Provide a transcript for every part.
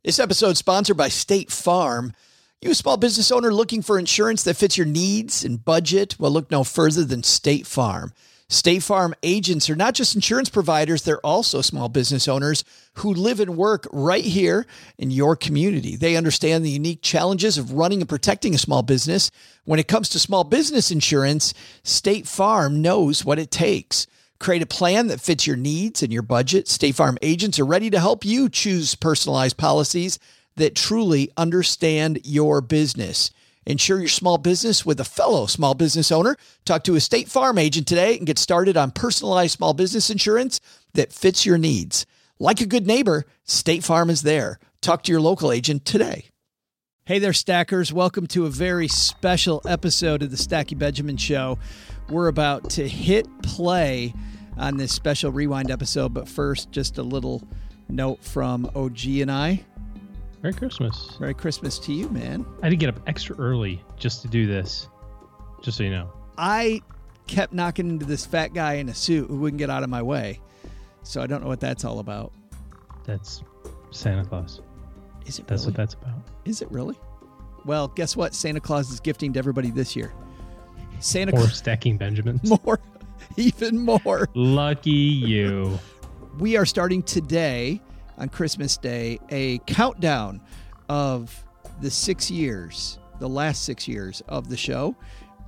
This episode is sponsored by State Farm. You a small business owner looking for insurance that fits your needs and budget? Well, look no further than State Farm. State Farm agents are not just insurance providers, they're also small business owners who live and work right here in your community. They understand the unique challenges of running and protecting a small business. When it comes to small business insurance, State Farm knows what it takes. Create a plan that fits your needs and your budget. State Farm agents are ready to help you choose personalized policies that truly understand your business. Insure your small business with a fellow small business owner. Talk to a State Farm agent today and get started on personalized small business insurance that fits your needs. Like a good neighbor, State Farm is there. Talk to your local agent today. Hey there, Stackers. Welcome to a very special episode of the Stacky Benjamin Show. We're about to hit play on this special rewind episode, but first, just a little note from OG and I. Merry Christmas. Merry Christmas to you, man. I had to get up extra early just to do this, just so you know. I kept knocking into this fat guy in a suit who wouldn't get out of my way, so I don't know what that's all about. That's Santa Claus. Is it? That's really? what that's about. Is it really? Well, guess what? Santa Claus is gifting to everybody this year. More stacking Benjamins. More. Even more. Lucky you. We are starting today on Christmas Day a countdown of the 6 years, the last 6 years of the show.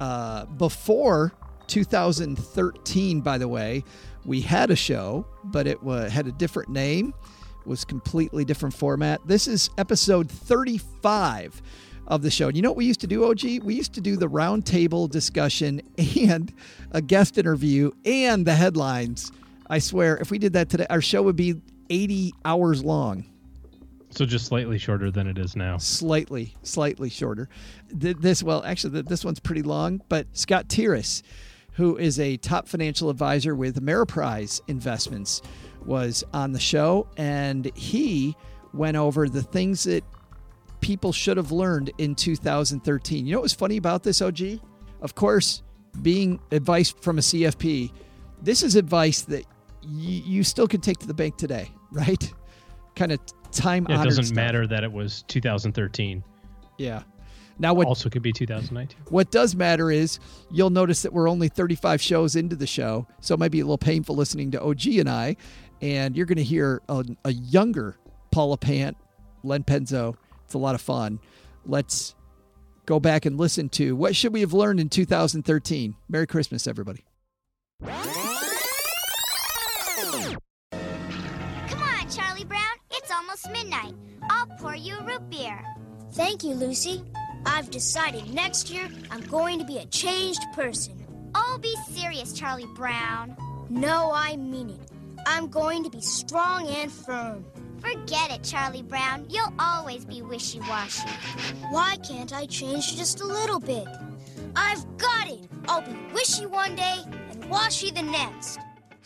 Before 2013, by the way, we had a show, but it had a different name, was completely different format. This is episode 35 of the show. And you know what we used to do, OG? We used to do the round table discussion and a guest interview and the headlines. I swear, if we did that today, our show would be 80 hours long. So just slightly shorter than it is now. Slightly shorter. This one's pretty long, but Scott Tiras, who is a top financial advisor with Ameriprise Investments, was on the show, and he went over the things that people should have learned in 2013. You know what was funny about this, OG? Of course, being advice from a CFP, this is advice that you still can take to the bank today, right? Kind of time-honored It doesn't stuff. matter that it was 2013. Yeah. Now, what also could be 2019. What does matter is you'll notice that we're only 35 shows into the show, so it might be a little painful listening to OG and I, and you're going to hear a younger Paula Pant, Len Penzo. It's a lot of fun. Let's go back and listen to what should we have learned in 2013. Merry Christmas, everybody. Come on, Charlie Brown. It's almost midnight. I'll pour you a root beer. Thank you, Lucy. I've decided next year I'm going to be a changed person. Oh, be serious, Charlie Brown. No, I mean it. I'm going to be strong and firm. Forget it, Charlie Brown. You'll always be wishy-washy. Why can't I change just a little bit? I've got it! I'll be wishy one day and washy the next.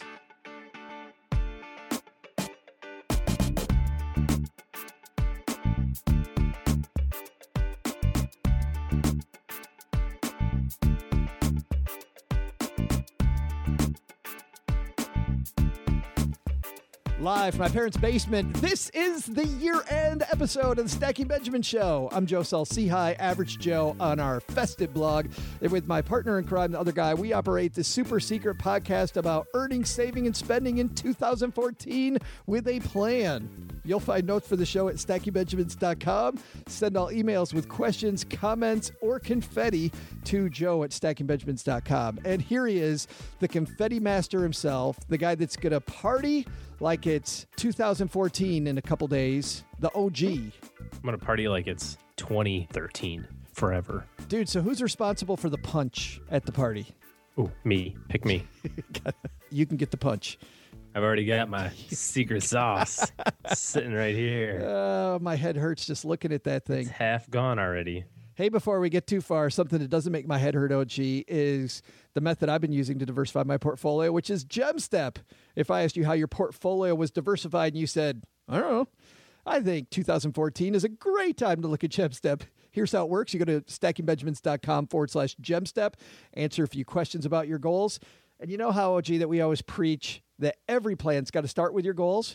Live from my parents' basement, this is the year-end episode of the Stacking Benjamin Show. I'm Joe Saul-Sehy, Average Joe, on our festive blog. And with my partner in crime, the other guy, we operate this super secret podcast about earning, saving, and spending in 2014 with a plan. You'll find notes for the show at StackyBenjamins.com. Send all emails with questions, comments, or confetti to Joe at StackyBenjamins.com. And here he is, the confetti master himself, the guy that's going to party like it's 2014 in a couple days, the OG. I'm going to party like it's 2013 forever. Dude, so who's responsible for the punch at the party? Ooh, me. Pick me. You can get the punch. I've already got my secret sauce sitting right here. Oh, my head hurts just looking at that thing. It's half gone already. Hey, before we get too far, something that doesn't make my head hurt, OG, is the method I've been using to diversify my portfolio, which is GemStep. If I asked you how your portfolio was diversified and you said, I don't know, I think 2014 is a great time to look at GemStep. Here's how it works. You go to stackingbenjamins.com/GemStep, answer a few questions about your goals. And you know how, OG, that we always preach that every plan's got to start with your goals?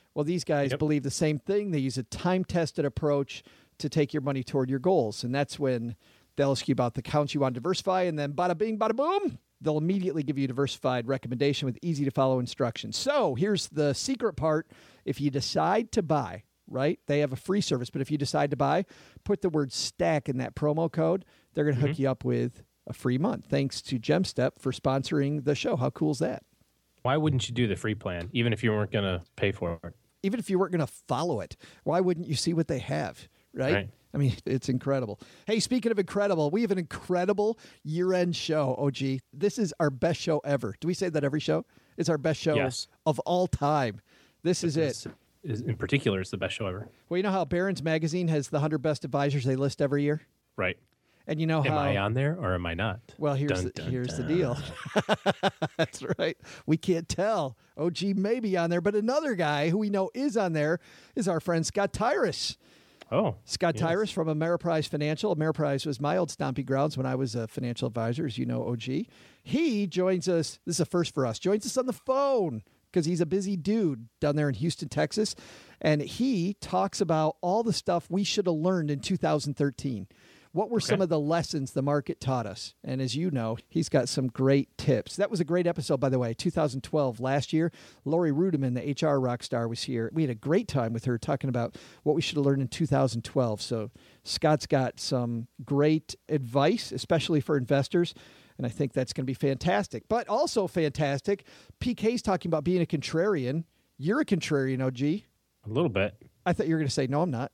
Well, these guys believe the same thing. They use a time-tested approach to take your money toward your goals. And that's when they'll ask you about the accounts you want to diversify, and then bada bing, bada boom, they'll immediately give you a diversified recommendation with easy-to-follow instructions. So here's the secret part. If you decide to buy, right, they have a free service, but if you decide to buy, put the word STACK in that promo code. They're going to hook you up with a free month. Thanks to GemStep for sponsoring the show. How cool is that? Why wouldn't you do the free plan, even if you weren't going to pay for it? Even if you weren't going to follow it, why wouldn't you see what they have, right? I mean, it's incredible. Hey, speaking of incredible, we have an incredible year-end show, OG. This is our best show ever. Do we say that every show? It's our best show of all time. This is it. In particular, it's the best show ever. Well, you know how Barron's Magazine has the 100 best advisors they list every year? Right. And you know how... Am I on there or am I not? Well, here's the deal. That's right. We can't tell. OG may be on there, but another guy who we know is on there is our friend Scott Tyrus. Oh, Scott Tyrus from Ameriprise Financial. Ameriprise was my old stomping grounds when I was a financial advisor, as you know, OG. He joins us. This is a first for us. Joins us on the phone because he's a busy dude down there in Houston, Texas. And he talks about all the stuff we should have learned in 2013. What were some of the lessons the market taught us? And as you know, he's got some great tips. That was a great episode, by the way, 2012, last year. Lori Rudiman, the HR rock star, was here. We had a great time with her talking about what we should have learned in 2012. So Scott's got some great advice, especially for investors. And I think that's going to be fantastic. But also fantastic, PK's talking about being a contrarian. You're a contrarian, OG. A little bit. I thought you were going to say, no, I'm not.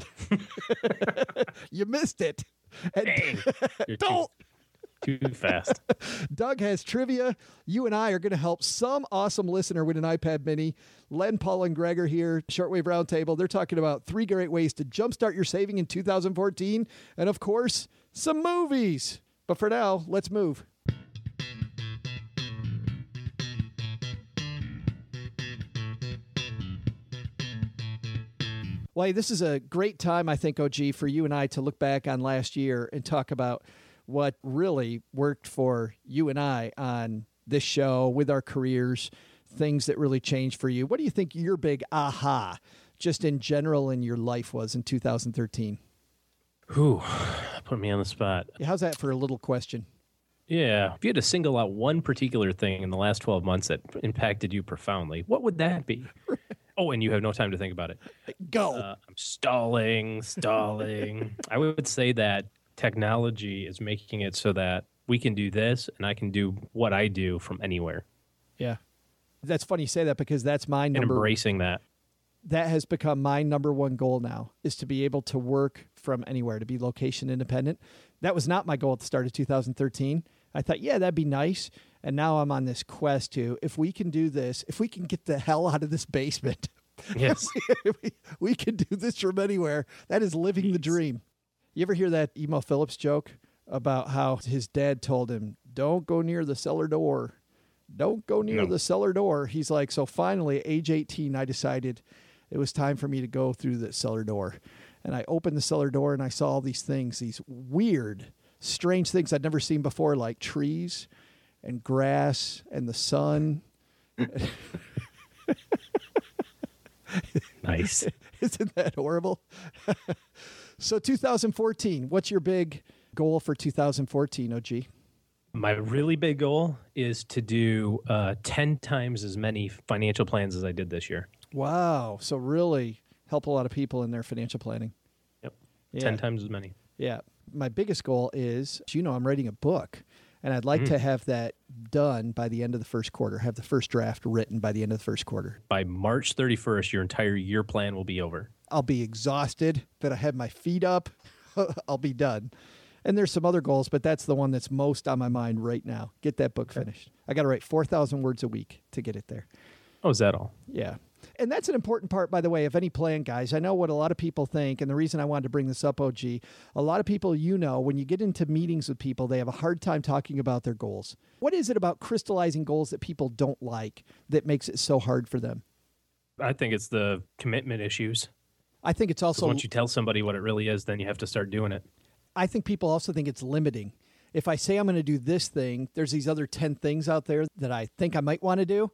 You missed it. Dang. You're too fast. Doug has trivia. You and I are going to help some awesome listener win an iPad mini. Len, Paul, and Greg are here. Shortwave Roundtable. They're talking about 3 great ways to jumpstart your saving in 2014. And of course, some movies. But for now, let's move. Well, hey, this is a great time, I think, OG, for you and I to look back on last year and talk about what really worked for you and I on this show with our careers, things that really changed for you. What do you think your big aha, just in general in your life, was in 2013? Whew, put me on the spot. How's that for a little question? Yeah. If you had to single out one particular thing in the last 12 months that impacted you profoundly, what would that be? Oh, and you have no time to think about it. Go. I'm stalling. I would say that technology is making it so that we can do this and I can do what I do from anywhere. Yeah. That's funny you say that because that's my number. And embracing that. That has become my number one goal now, is to be able to work from anywhere, to be location independent. That was not my goal at the start of 2013. I thought, yeah, that'd be nice. And now I'm on this quest to, if we can do this, if we can get the hell out of this basement, yes, we can do this from anywhere. That is living the dream. You ever hear that Emo Phillips joke about how his dad told him, don't go near the cellar door. Don't go near the cellar door. He's like, so finally, age 18, I decided it was time for me to go through the cellar door. And I opened the cellar door and I saw all these things, these weird, strange things I'd never seen before, like trees and grass and the sun. Nice. Isn't that horrible? So 2014, what's your big goal for 2014, OG? My really big goal is to do 10 times as many financial plans as I did this year. Wow. So really help a lot of people in their financial planning. Yep. Yeah. 10 times as many. Yeah. My biggest goal is, you know, I'm writing a book, and I'd like to have that done by the end of the first quarter, have the first draft written by the end of the first quarter. By March 31st, your entire year plan will be over. I'll be exhausted, but I have my feet up. I'll be done. And there's some other goals, but that's the one that's most on my mind right now. Get that book finished. I got to write 4,000 words a week to get it there. Oh, is that all? Yeah. And that's an important part, by the way, of any plan, guys. I know what a lot of people think, and the reason I wanted to bring this up, OG, a lot of people, you know, when you get into meetings with people, they have a hard time talking about their goals. What is it about crystallizing goals that people don't like that makes it so hard for them? I think it's the commitment issues. I think it's also... Once you tell somebody what it really is, then you have to start doing it. I think people also think it's limiting. If I say I'm going to do this thing, there's these other 10 things out there that I think I might want to do.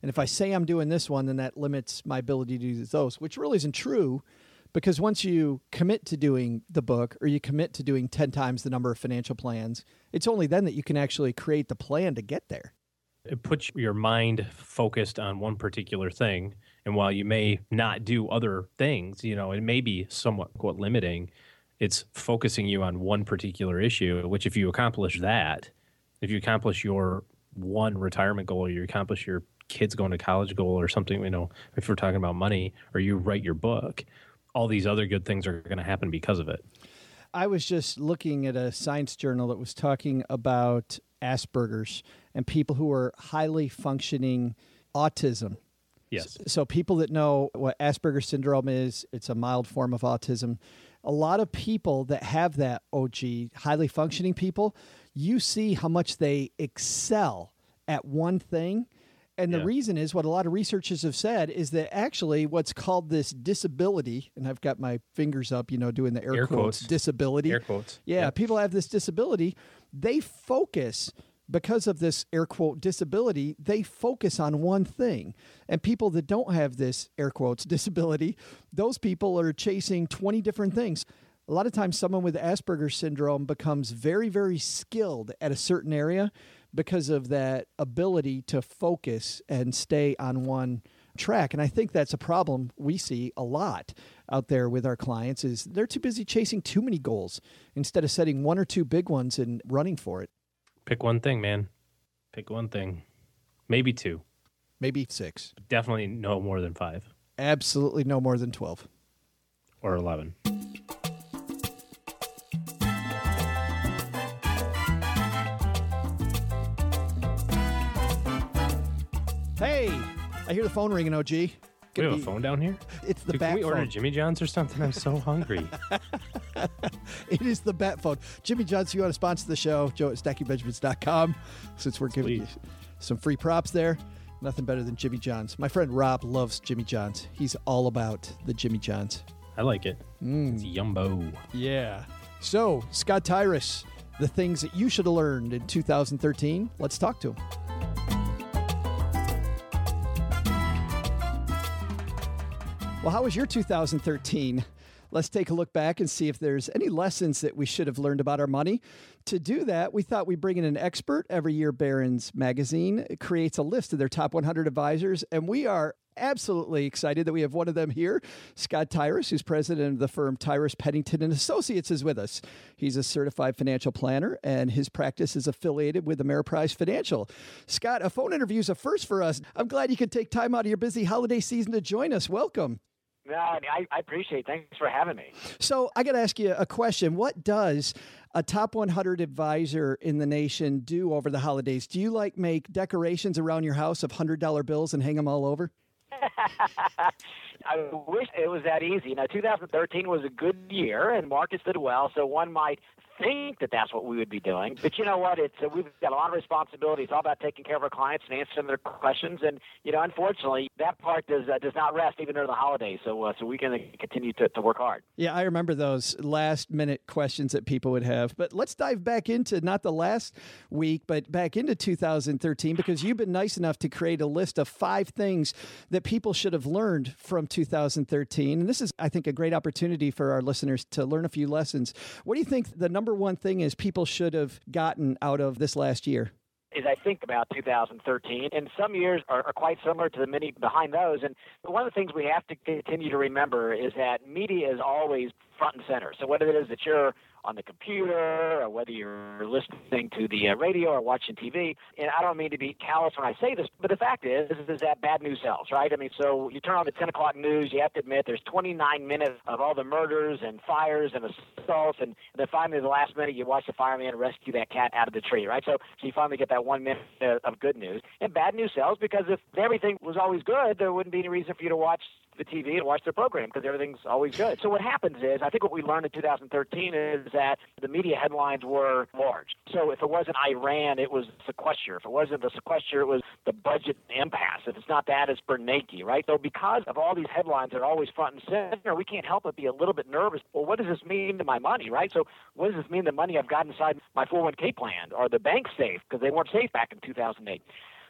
And if I say I'm doing this one, then that limits my ability to do those, which really isn't true. Because once you commit to doing the book or you commit to doing 10 times the number of financial plans, it's only then that you can actually create the plan to get there. It puts your mind focused on one particular thing. And while you may not do other things, it may be somewhat quote limiting, it's focusing you on one particular issue, which if you accomplish that, if you accomplish your one retirement goal or you accomplish your kids going to college goal or something, if we're talking about money or you write your book, all these other good things are going to happen because of it. I was just looking at a science journal that was talking about Asperger's and people who are highly functioning autism. Yes. So people that know what Asperger's syndrome is, it's a mild form of autism. A lot of people that have that OG, highly functioning people, you see how much they excel at one thing. And the reason is what a lot of researchers have said is that actually what's called this disability, and I've got my fingers up, doing the air quotes, disability. Air quotes. Yeah, people have this disability. They focus, because of this air quote disability, they focus on one thing. And people that don't have this air quotes disability, those people are chasing 20 different things. A lot of times someone with Asperger's syndrome becomes very, very skilled at a certain area because of that ability to focus and stay on one track. And I think that's a problem we see a lot out there with our clients is they're too busy chasing too many goals instead of setting one or two big ones and running for it. Pick one thing, man. Pick one thing. Maybe two. Maybe 6. Definitely no more than 5. Absolutely no more than 12. Or 11. Hey, I hear the phone ringing, OG. We have a phone down here? It's the Dude, bat can we order phone. Jimmy John's or something? I'm so hungry. It is the bat phone. Jimmy John's, if you want to sponsor the show, Joe at StackingBenjamins.com. Since we're giving you some free props there, nothing better than Jimmy John's. My friend Rob loves Jimmy John's. He's all about the Jimmy John's. I like it. It's yumbo. Yeah. So, Scott Tyrus, the things that you should have learned in 2013. Let's talk to him. Well, how was your 2013? Let's take a look back and see if there's any lessons that we should have learned about our money. To do that, we thought we'd bring in an expert. Every year, Barron's Magazine creates a list of their top 100 advisors, and we are absolutely excited that we have one of them here. Scott Tyrus, who's president of the firm Tyrus Pennington and Associates, is with us. He's a certified financial planner, and his practice is affiliated with Ameriprise Financial. Scott, a phone interview is a first for us. I'm glad you could take time out of your busy holiday season to join us. Welcome. No, I appreciate it. Thanks for having me. So I got to ask you a question. What does a top 100 advisor in the nation do over the holidays? Do you make decorations around your house of $100 bills and hang them all over? I wish it was that easy. 2013 was a good year and markets did well, so one might think that that's what we would be doing. But you know what? We've got a lot of responsibility. It's all about taking care of our clients and answering their questions. And, unfortunately, that part does not rest even during the holidays. So we can continue to work hard. Yeah, I remember those last-minute questions that people would have. But let's dive back into not the last week, but back into 2013, because you've been nice enough to create a list of 5 things that people should have learned from 2013. And this is, I think, a great opportunity for our listeners to learn a few lessons. What do you think the number one thing is people should have gotten out of this last year? As I think about 2013, and some years are quite similar to the many behind those. And one of the things we have to continue to remember is that media is always front and center. So whether it is that you're on the computer or whether you're listening to the radio or watching TV, and I don't mean to be callous when I say this, but the fact is that bad news sells, right? I mean, so you turn on the 10 o'clock news, you have to admit there's 29 minutes of all the murders and fires and assaults, and then finally the last minute you watch the fireman rescue that cat out of the tree, right? So you finally get that 1 minute of good news. And bad news sells because if everything was always good, there wouldn't be any reason for you to watch the TV and watch their program because everything's always good. So what happens is, I think what we learned in 2013 is that the media headlines were large. So if it wasn't Iran, it was sequester. If it wasn't the sequester, it was the budget impasse. If it's not that, it's Bernanke, right? So because of all these headlines that are always front and center, we can't help but be a little bit nervous. Well, what does this mean to my money, right? So what does this mean, the money I've got inside my 401k plan or the bank safe, because they weren't safe back in 2008?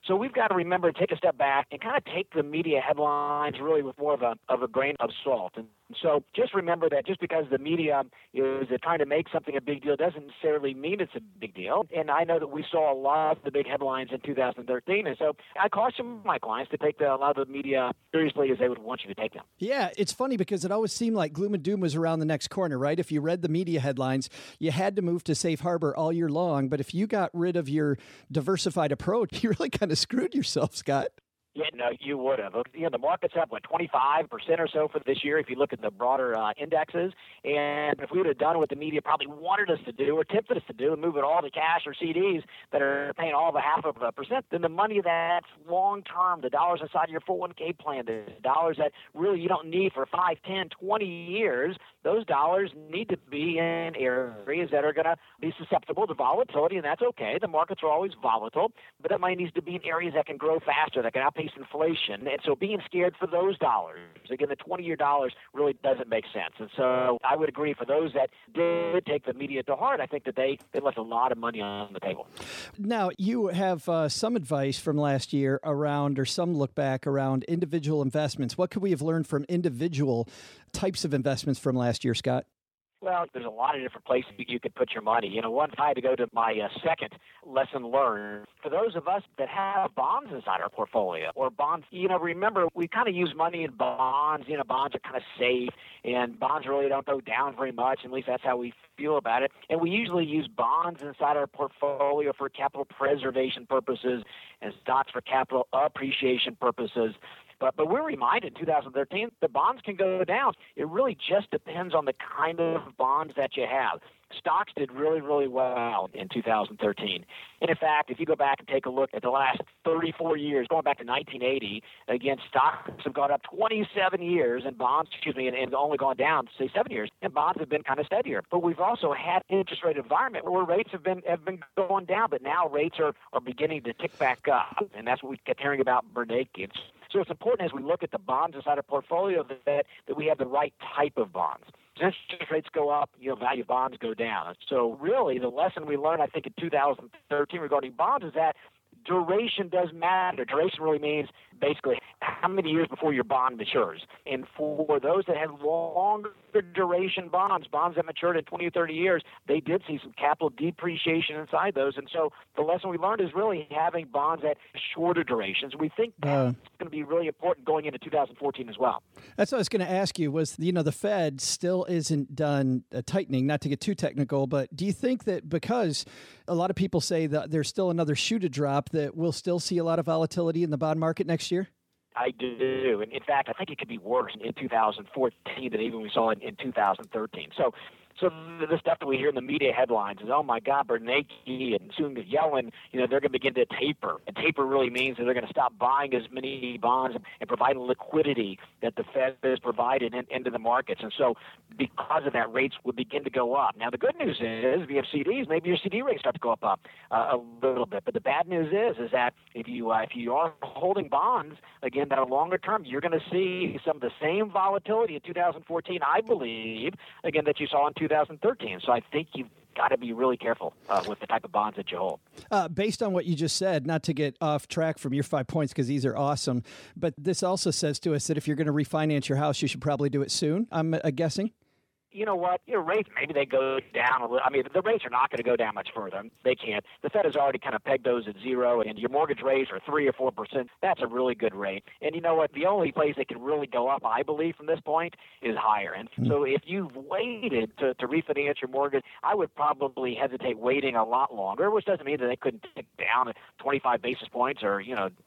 So we've got to remember to take a step back and kind of take the media headlines really with more of a grain of salt. And so just remember that just because the media is trying to make something a big deal doesn't necessarily mean it's a big deal. And I know that we saw a lot of the big headlines in 2013. And so I caution my clients to take a lot of the media seriously as they would want you to take them. Yeah, it's funny because it always seemed like gloom and doom was around the next corner, right? If you read the media headlines, you had to move to safe harbor all year long. But if you got rid of your diversified approach, you really kind of screwed yourself, Scott. Yeah, no, you would have. The market's up, 25% or so for this year if you look at the broader indexes. And if we would have done what the media probably wanted us to do or tempted us to do and move it all to cash or CDs that are paying all of 0.5%, then the money that's long-term, the dollars inside of your 401k plan, the dollars that really you don't need for 5, 10, 20 years, those dollars need to be in areas that are going to be susceptible to volatility, and that's okay. The markets are always volatile, but that money needs to be in areas that can grow faster, that can outpace inflation. And so being scared for those dollars, again, the 20-year dollars really doesn't make sense. And so I would agree for those that did take the media to heart, I think that they left a lot of money on the table. Now, you have some advice from last year around, or some look back around individual investments. What could we have learned from individual types of investments from last year, Scott? Well, there's a lot of different places you could put your money. Once I had to go to my second lesson learned, for those of us that have bonds inside our portfolio or bonds, remember, we kind of use money in bonds. Bonds are kind of safe, and bonds really don't go down very much, at least that's how we feel about it. And we usually use bonds inside our portfolio for capital preservation purposes and stocks for capital appreciation purposes. But we're reminded in 2013 the bonds can go down. It really just depends on the kind of bonds that you have. Stocks did really, really well in 2013. And in fact, if you go back and take a look at the last 34 years, going back to 1980, again, stocks have gone up 27 years and bonds, and only gone down, say, 7 years, and bonds have been kind of steadier. But we've also had an interest rate environment where rates have been going down, but now rates are beginning to tick back up. And that's what we kept hearing about Bernanke. So it's important as we look at the bonds inside our portfolio that we have the right type of bonds. As interest rates go up, value of bonds go down. So really the lesson we learned, I think, in 2013 regarding bonds is that duration does matter. Duration really means basically how many years before your bond matures. And for those that had longer duration bonds that matured in 20 or 30 years, they did see some capital depreciation inside those. And so the lesson we learned is really having bonds at shorter durations. We think that's going to be really important going into 2014 as well. That's what I was going to ask you was, the Fed still isn't done tightening, not to get too technical, but do you think that because a lot of people say that there's still another shoe to drop, that we'll still see a lot of volatility in the bond market next year? I do. And in fact, I think it could be worse in 2014 than even we saw in 2013. So the stuff that we hear in the media headlines is, oh my God, Bernanke and soon Yellen, they're going to begin to taper. And taper really means that they're going to stop buying as many bonds and providing liquidity that the Fed has provided into the markets. And so because of that, rates will begin to go up. Now, the good news is if you have CDs, maybe your CD rates start to go up a little bit. But the bad news is that if you are holding bonds, again, that are longer term, you're going to see some of the same volatility in 2014, I believe, again, that you saw in 2013. So I think you've got to be really careful with the type of bonds that you hold. Based on what you just said, not to get off track from your 5 points because these are awesome, but this also says to us that if you're going to refinance your house, you should probably do it soon, I'm guessing. You know what? Your rates, maybe they go down a little. I mean, the rates are not going to go down much further. They can't. The Fed has already kind of pegged those at 0, and your mortgage rates are 3 or 4%. That's a really good rate. And you know what? The only place they can really go up, I believe, from this point is higher. And so if you've waited to refinance your mortgage, I would probably hesitate waiting a lot longer, which doesn't mean that they couldn't tick down at 25 basis points or,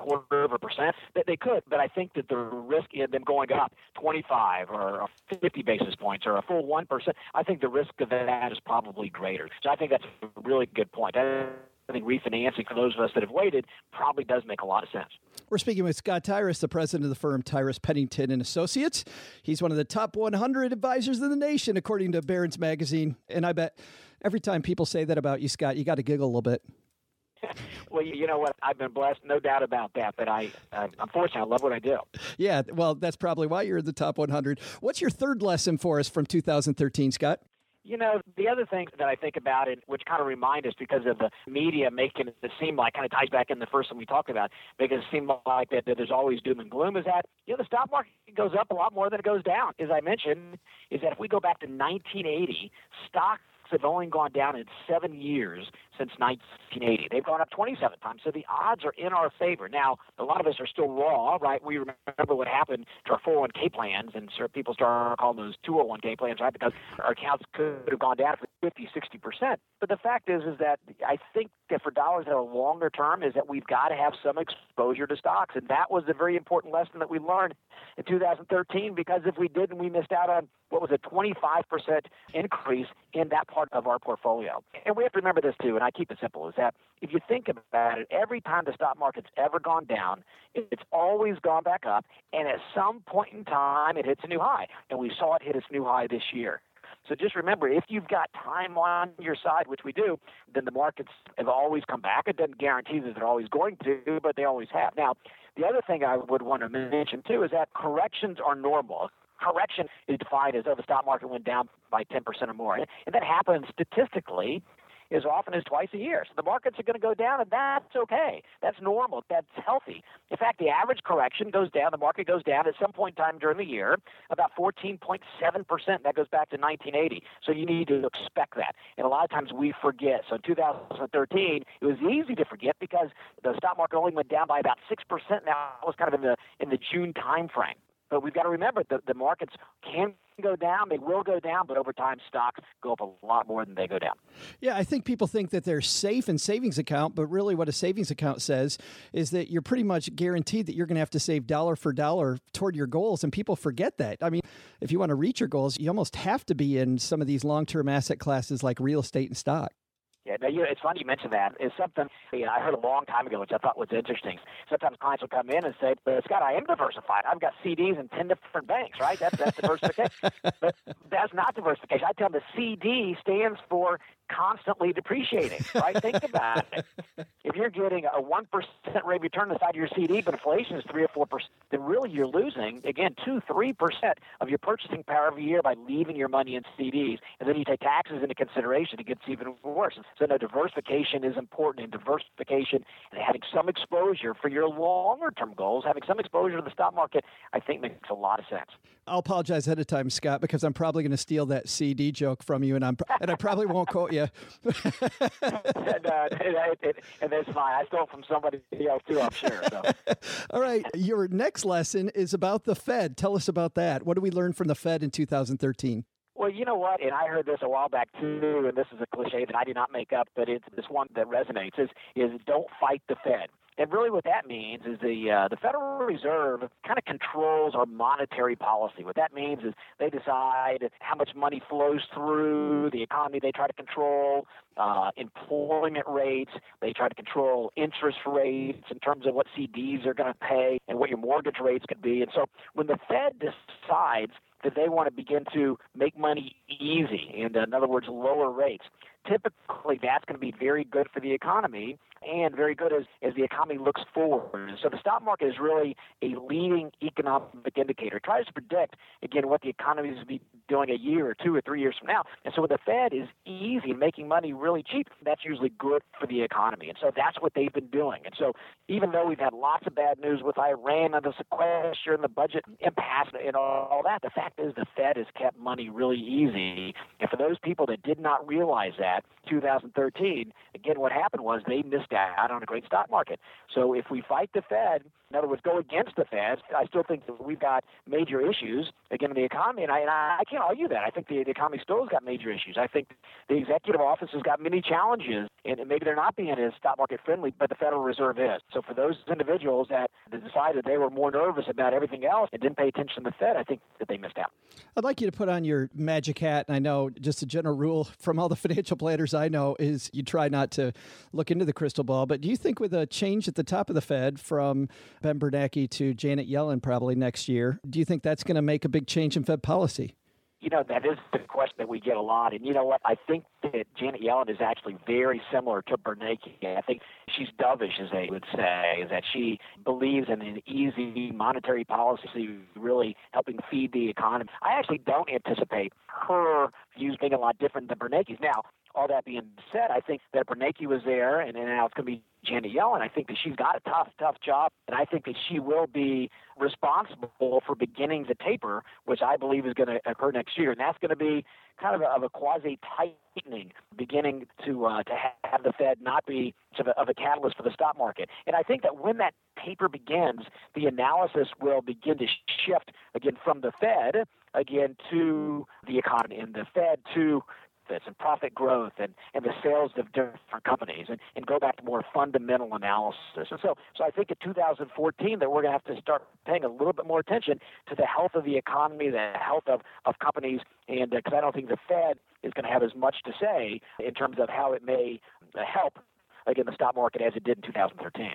0.25%. That they could, but I think that the risk in them going up 25 or 50 basis points or a full 1%, I think the risk of that is probably greater. So I think that's a really good point. I think refinancing for those of us that have waited probably does make a lot of sense. We're speaking with Scott Tyrus, the president of the firm Tyrus Pennington and Associates. He's one of the top 100 advisors in the nation, according to Barron's Magazine. And I bet every time people say that about you, Scott, you got to giggle a little bit. Well, you know what? I've been blessed, no doubt about that. But unfortunately, I love what I do. Yeah, well, that's probably why you're in the top 100. What's your third lesson for us from 2013, Scott? The other thing that I think about it, which kind of remind us because of the media making it seem like, kind of ties back in the first one we talked about, making it seem like that there's always doom and gloom, is that, the stock market goes up a lot more than it goes down. As I mentioned, is that if we go back to 1980, stocks have only gone down in 7 years since 1980. They've gone up 27 times, so the odds are in our favor. Now, a lot of us are still raw, right? We remember what happened to our 401k plans, and so people started calling those 201k plans, right? Because our accounts could have gone down for 50, 60%. But the fact is that I think that for dollars that are longer term is that we've got to have some exposure to stocks, and that was a very important lesson that we learned in 2013, because if we didn't, we missed out on what was a 25% increase in that part of our portfolio. And we have to remember this too, and I keep it simple, is that if you think about it, every time the stock market's ever gone down, it's always gone back up, and at some point in time, it hits a new high. And we saw it hit its new high this year. So just remember, if you've got time on your side, which we do, then the markets have always come back. It doesn't guarantee that they're always going to, but they always have. Now, the other thing I would want to mention too is that corrections are normal. Correction is defined as though the stock market went down by 10% or more. And that happens statistically as often as twice a year. So the markets are going to go down, and that's okay. That's normal. That's healthy. In fact, the average correction goes down. The market goes down at some point in time during the year, about 14.7%. That goes back to 1980. So you need to expect that. And a lot of times we forget. So in 2013, it was easy to forget because the stock market only went down by about 6%. Now it was kind of in the June time frame. But we've got to remember that the markets can go down, they will go down, but over time stocks go up a lot more than they go down. Yeah, I think people think that they're safe in savings account, but really what a savings account says is that you're pretty much guaranteed that you're going to have to save dollar for dollar toward your goals, and people forget that. I mean, if you want to reach your goals, you almost have to be in some of these long-term asset classes like real estate and stock. Yeah, no, it's funny you mentioned that. It's something I heard a long time ago, which I thought was interesting. Sometimes clients will come in and say, but Scott, I am diversified. I've got CDs in 10 different banks, right? That's diversification. But that's not diversification. I tell them the CD stands for constantly depreciating, right? Think about it. If you're getting a 1% rate return on the side of your CD, but inflation is 3 or 4%, then really you're losing, again, 2-3% of your purchasing power every year by leaving your money in CDs. And then you take taxes into consideration, it gets even worse. So no, diversification is important, and diversification and having some exposure for your longer-term goals, having some exposure to the stock market, I think makes a lot of sense. I'll apologize ahead of time, Scott, because I'm probably going to steal that CD joke from you, and I probably won't quote you. And that's fine. I stole it from somebody else too, I'm sure. So. All right. Your next lesson is about the Fed. Tell us about that. What did we learn from the Fed in 2013? Well, you know what, and I heard this a while back too, and this is a cliche that I did not make up, but it's this one that resonates, is don't fight the Fed. And really what that means is the Federal Reserve kind of controls our monetary policy. What that means is they decide how much money flows through the economy. They try to control employment rates. They try to control interest rates in terms of what CDs are going to pay and what your mortgage rates could be. And so when the Fed decides that they want to begin to make money easy, and in other words, lower rates, typically that's going to be very good for the economy and very good as the economy looks forward. So the stock market is really a leading economic indicator. It tries to predict, again, what the economy is going to be doing a year or 2 or 3 years from now. And so when the Fed is easy and making money really cheap, that's usually good for the economy. And so that's what they've been doing. And so even though we've had lots of bad news with Iran and the sequester and the budget impasse and all that, the fact is the Fed has kept money really easy. And for those people that did not realize that, 2013, again, what happened was they missed out on a great stock market. So if we fight the Fed, in other words, go against the Fed, I still think that we've got major issues, again, in the economy, and I can't argue that. I think the economy still has got major issues. I think the executive office has got many challenges, and maybe they're not being as stock market friendly, but the Federal Reserve is. So for those individuals that decided they were more nervous about everything else and didn't pay attention to the Fed, I think that they missed out. I'd like you to put on your magic hat, and I know just a general rule from all the financial planners I know is you try not to look into the crystal ball, but do you think with a change at the top of the Fed from Ben Bernanke to Janet Yellen probably next year, do you think that's going to make a big change in Fed policy? You know, that is the question that we get a lot. And you know what? I think that Janet Yellen is actually very similar to Bernanke. I think she's dovish, as they would say, is that she believes in an easy monetary policy really helping feed the economy. I actually don't anticipate her view Hughes being a lot different than Bernanke's. Now, all that being said, I think that Bernanke was there, and now it's going to be Janet Yellen. I think that she's got a tough job, and I think that she will be responsible for beginning the taper, which I believe is going to occur next year, and that's going to be kind of a quasi-tightening, beginning to have the Fed not be of a catalyst for the stock market. And I think that when that taper begins, the analysis will begin to shift again from the Fed again to the economy, and the Fed to and profit growth and the sales of different companies and go back to more fundamental analysis. And so I think in 2014 that we're going to have to start paying a little bit more attention to the health of the economy, the health of companies, and because I don't think the Fed is going to have as much to say in terms of how it may help, again, the stock market as it did in 2013.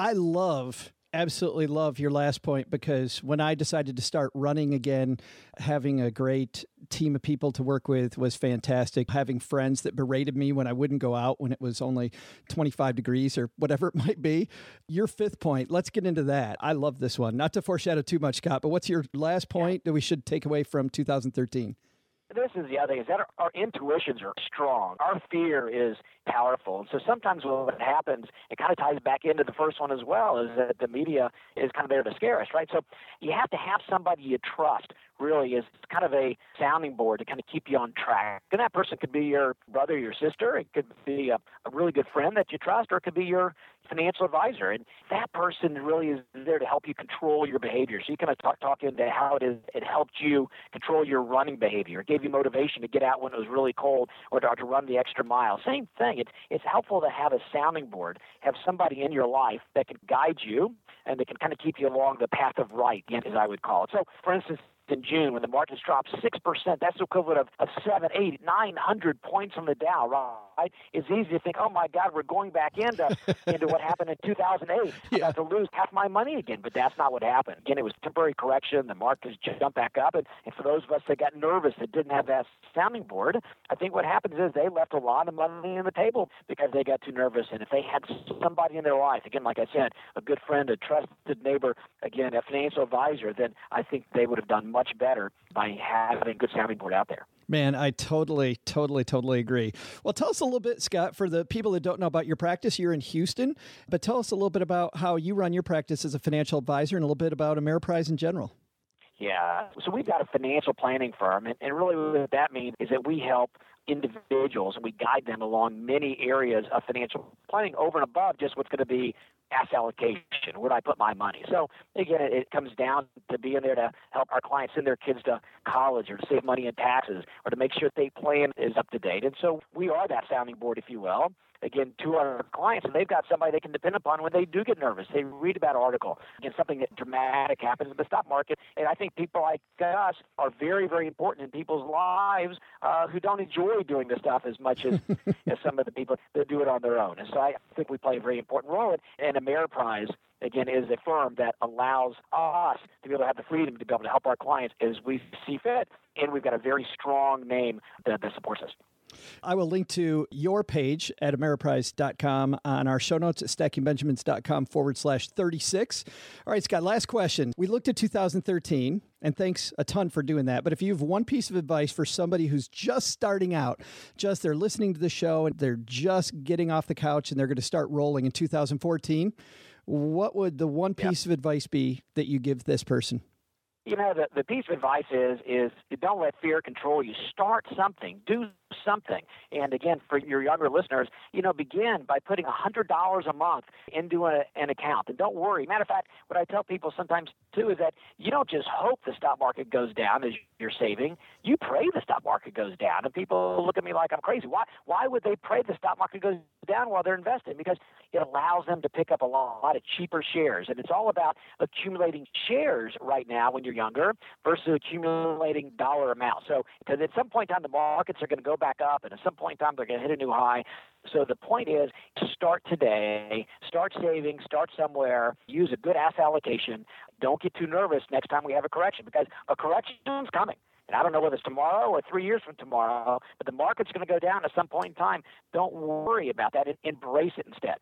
Absolutely love your last point, because when I decided to start running again, having a great team of people to work with was fantastic. Having friends that berated me when I wouldn't go out when it was only 25 degrees or whatever it might be. Your fifth point, let's get into that. I love this one. Not to foreshadow too much, Scott, but what's your last point that we should take away from 2013? This is the other thing, is that our intuitions are strong. Our fear is powerful. And so sometimes what happens, it kind of ties back into the first one as well, is that the media is kind of there to scare us, right? So you have to have somebody you trust, really, is kind of a sounding board to kind of keep you on track. And that person could be your brother, your sister. It could be a really good friend that you trust, or it could be your financial advisor. And that person really is there to help you control your behavior. So you kind of talk into how it helped you control your running behavior. It gave you motivation to get out when it was really cold, or to run the extra mile. Same thing. It's helpful to have a sounding board, have somebody in your life that can guide you and that can kind of keep you along the path of right, as I would call it. So, for instance, in June, when the markets dropped 6%, that's the equivalent of 7, 8, 900 points on the Dow, right? It's easy to think, oh my God, we're going back into what happened in 2008. I'm about to lose half my money again, but that's not what happened. Again, it was temporary correction. The markets jumped back up, and for those of us that got nervous that didn't have that sounding board, I think what happens is they left a lot of money on the table because they got too nervous. And if they had somebody in their life, again, like I said, a good friend, a trusted neighbor, again, a financial advisor, then I think they would have done much better by having a good sounding board out there. Man, I totally agree. Well, tell us a little bit, Scott, for the people that don't know about your practice. You're in Houston, but tell us a little bit about how you run your practice as a financial advisor and a little bit about Ameriprise in general. Yeah. So we've got a financial planning firm, and really what that means is that we help individuals and we guide them along many areas of financial planning over and above just what's going to be asset allocation. Where do I put my money? So again, it comes down to being there to help our clients send their kids to college, or to save money in taxes, or to make sure that their plan is up to date. And so we are that sounding board, if you will, again, to our clients, and they've got somebody they can depend upon when they do get nervous. They read about an article, again, something that dramatic happens in the stock market. And I think people like us are very, very important in people's lives who don't enjoy doing this stuff as much as, as some of the people that do it on their own. And so I think we play a very important role. And Ameriprise, again, is a firm that allows us to be able to have the freedom to be able to help our clients as we see fit. And we've got a very strong name that supports us. I will link to your page at Ameriprise.com on our show notes at stackingbenjamins.com/36. All right, Scott, last question. We looked at 2013, and thanks a ton for doing that. But if you have one piece of advice for somebody who's just starting out, just they're listening to the show and they're just getting off the couch and they're going to start rolling in 2014, what would the one piece of advice be that you give this person? You know, the piece of advice is don't let fear control you. Start something. Do something. And again, for your younger listeners, begin by putting $100 a month into an account. And don't worry. Matter of fact, what I tell people sometimes too is that you don't just hope the stock market goes down as you're saving. You pray the stock market goes down. And people look at me like I'm crazy. Why would they pray the stock market goes down while they're investing? Because it allows them to pick up a lot of cheaper shares. And it's all about accumulating shares right now when you're younger versus accumulating dollar amounts. So, because at some point in time, the markets are going to go back up, and at some point in time, they're going to hit a new high. So the point is, start today, start saving, start somewhere, use a good asset allocation. Don't get too nervous next time we have a correction, because a correction is coming. And I don't know whether it's tomorrow or 3 years from tomorrow, but the market's going to go down at some point in time. Don't worry about that. Embrace it instead.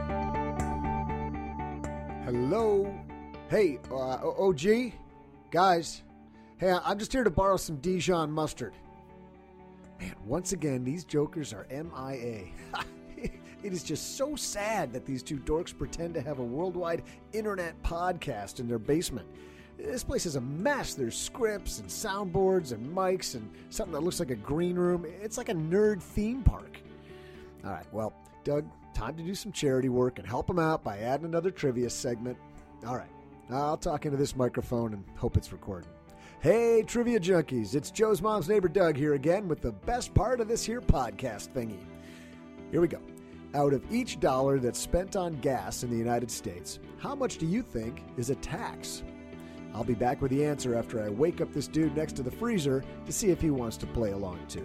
Hello. Hey, OG? Guys. Hey, I'm just here to borrow some Dijon mustard. Man, man, once again, these jokers are MIA. It is just so sad that these two dorks pretend to have a worldwide internet podcast in their basement. This place is a mess. There's scripts and soundboards and mics and something that looks like a green room. It's like a nerd theme park. All right, well, Doug, time to do some charity work and help them out by adding another trivia segment. All right, I'll talk into this microphone and hope it's recording. Hey, trivia junkies, it's Joe's mom's neighbor Doug here again with the best part of this here podcast thingy. Here we go. Out of each dollar that's spent on gas in the United States, how much do you think is a tax? I'll be back with the answer after I wake up this dude next to the freezer to see if he wants to play along too.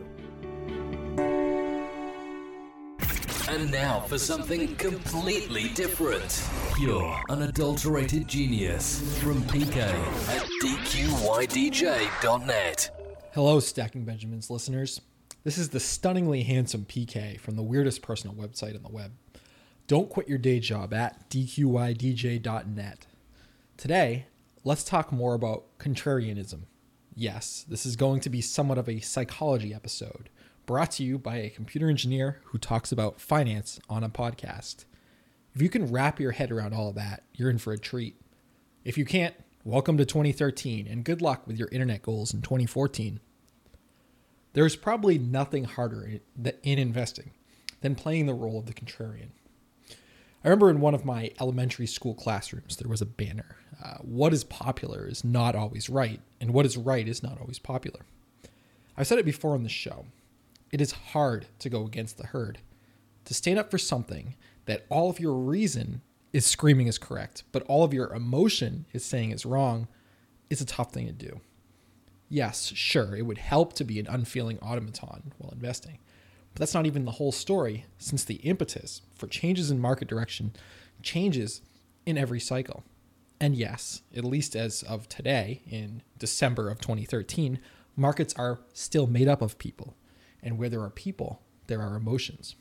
And now for something completely different. Pure, unadulterated genius from PK at DQYDJ.net. Hello, Stacking Benjamins listeners. This is the stunningly handsome PK from the weirdest personal website on the web. Don't quit your day job at DQYDJ.net. Today, let's talk more about contrarianism. Yes, this is going to be somewhat of a psychology episode, brought to you by a computer engineer who talks about finance on a podcast. If you can wrap your head around all of that, you're in for a treat. If you can't, welcome to 2013 and good luck with your internet goals in 2014. There's probably nothing harder in investing than playing the role of the contrarian. I remember in one of my elementary school classrooms, there was a banner. What is popular is not always right, and what is right is not always popular. I've said it before on the show. It is hard to go against the herd, to stand up for something that all of your reason is screaming is correct, but all of your emotion is saying is wrong. It's a tough thing to do. Yes, sure, it would help to be an unfeeling automaton while investing. But that's not even the whole story, since the impetus for changes in market direction changes in every cycle. And yes, at least as of today, in December of 2013, markets are still made up of people. And where there are people, there are emotions.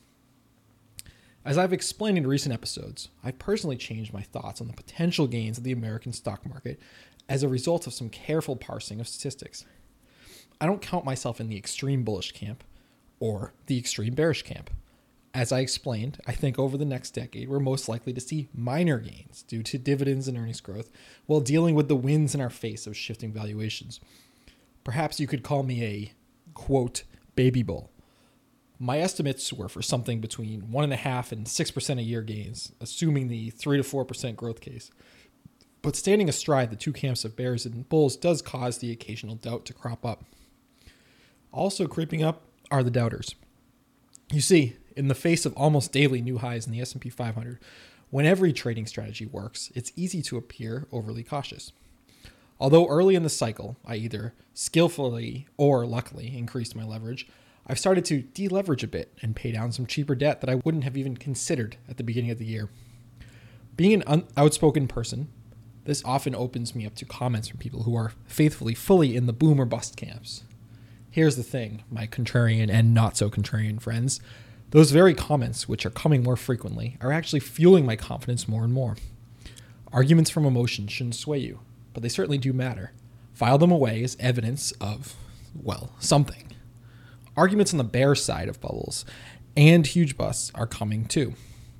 As I've explained in recent episodes, I've personally changed my thoughts on the potential gains of the American stock market as a result of some careful parsing of statistics. I don't count myself in the extreme bullish camp or the extreme bearish camp. As I explained, I think over the next decade, we're most likely to see minor gains due to dividends and earnings growth while dealing with the winds in our face of shifting valuations. Perhaps you could call me a, quote, baby bull. My estimates were for something between 1.5% and 6% a year gains, assuming the 3 to 4% growth case. But standing astride the two camps of bears and bulls does cause the occasional doubt to crop up. Also creeping up are the doubters. You see, in the face of almost daily new highs in the S&P 500, when every trading strategy works, it's easy to appear overly cautious. Although early in the cycle, I either skillfully or luckily increased my leverage, I've started to deleverage a bit and pay down some cheaper debt that I wouldn't have even considered at the beginning of the year. Being an outspoken person, this often opens me up to comments from people who are faithfully fully in the boom or bust camps. Here's the thing, my contrarian and not so contrarian friends. Those very comments, which are coming more frequently, are actually fueling my confidence more and more. Arguments from emotion shouldn't sway you, but they certainly do matter. File them away as evidence of, well, something. Arguments on the bear side of bubbles and huge busts are coming too.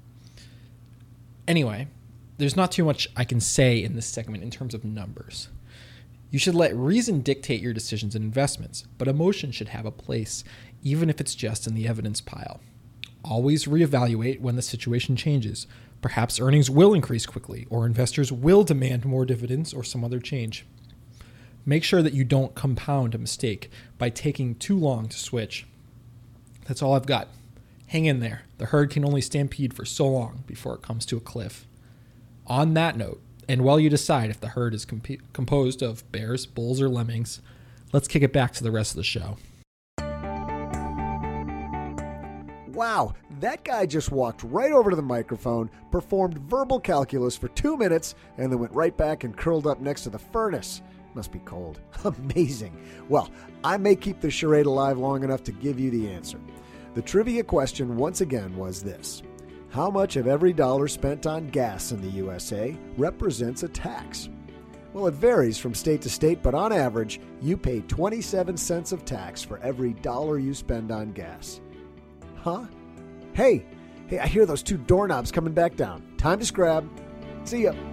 Anyway, there's not too much I can say in this segment in terms of numbers. You should let reason dictate your decisions and investments, but emotion should have a place, even if it's just in the evidence pile. Always reevaluate when the situation changes. Perhaps earnings will increase quickly, or investors will demand more dividends or some other change. Make sure that you don't compound a mistake by taking too long to switch. That's all I've got. Hang in there. The herd can only stampede for so long before it comes to a cliff. On that note, and while you decide if the herd is composed of bears, bulls, or lemmings, let's kick it back to the rest of the show. Wow, that guy just walked right over to the microphone, performed verbal calculus for 2 minutes, and then went right back and curled up next to the furnace. Must be cold. Amazing. Well, I may keep the charade alive long enough to give you the answer. The trivia question once again was this. How much of every dollar spent on gas in the USA represents a tax? Well, it varies from state to state, but on average, you pay 27 cents of tax for every dollar you spend on gas. Huh? Hey, I hear those 2 doorknobs coming back down. Time to scrab. See ya.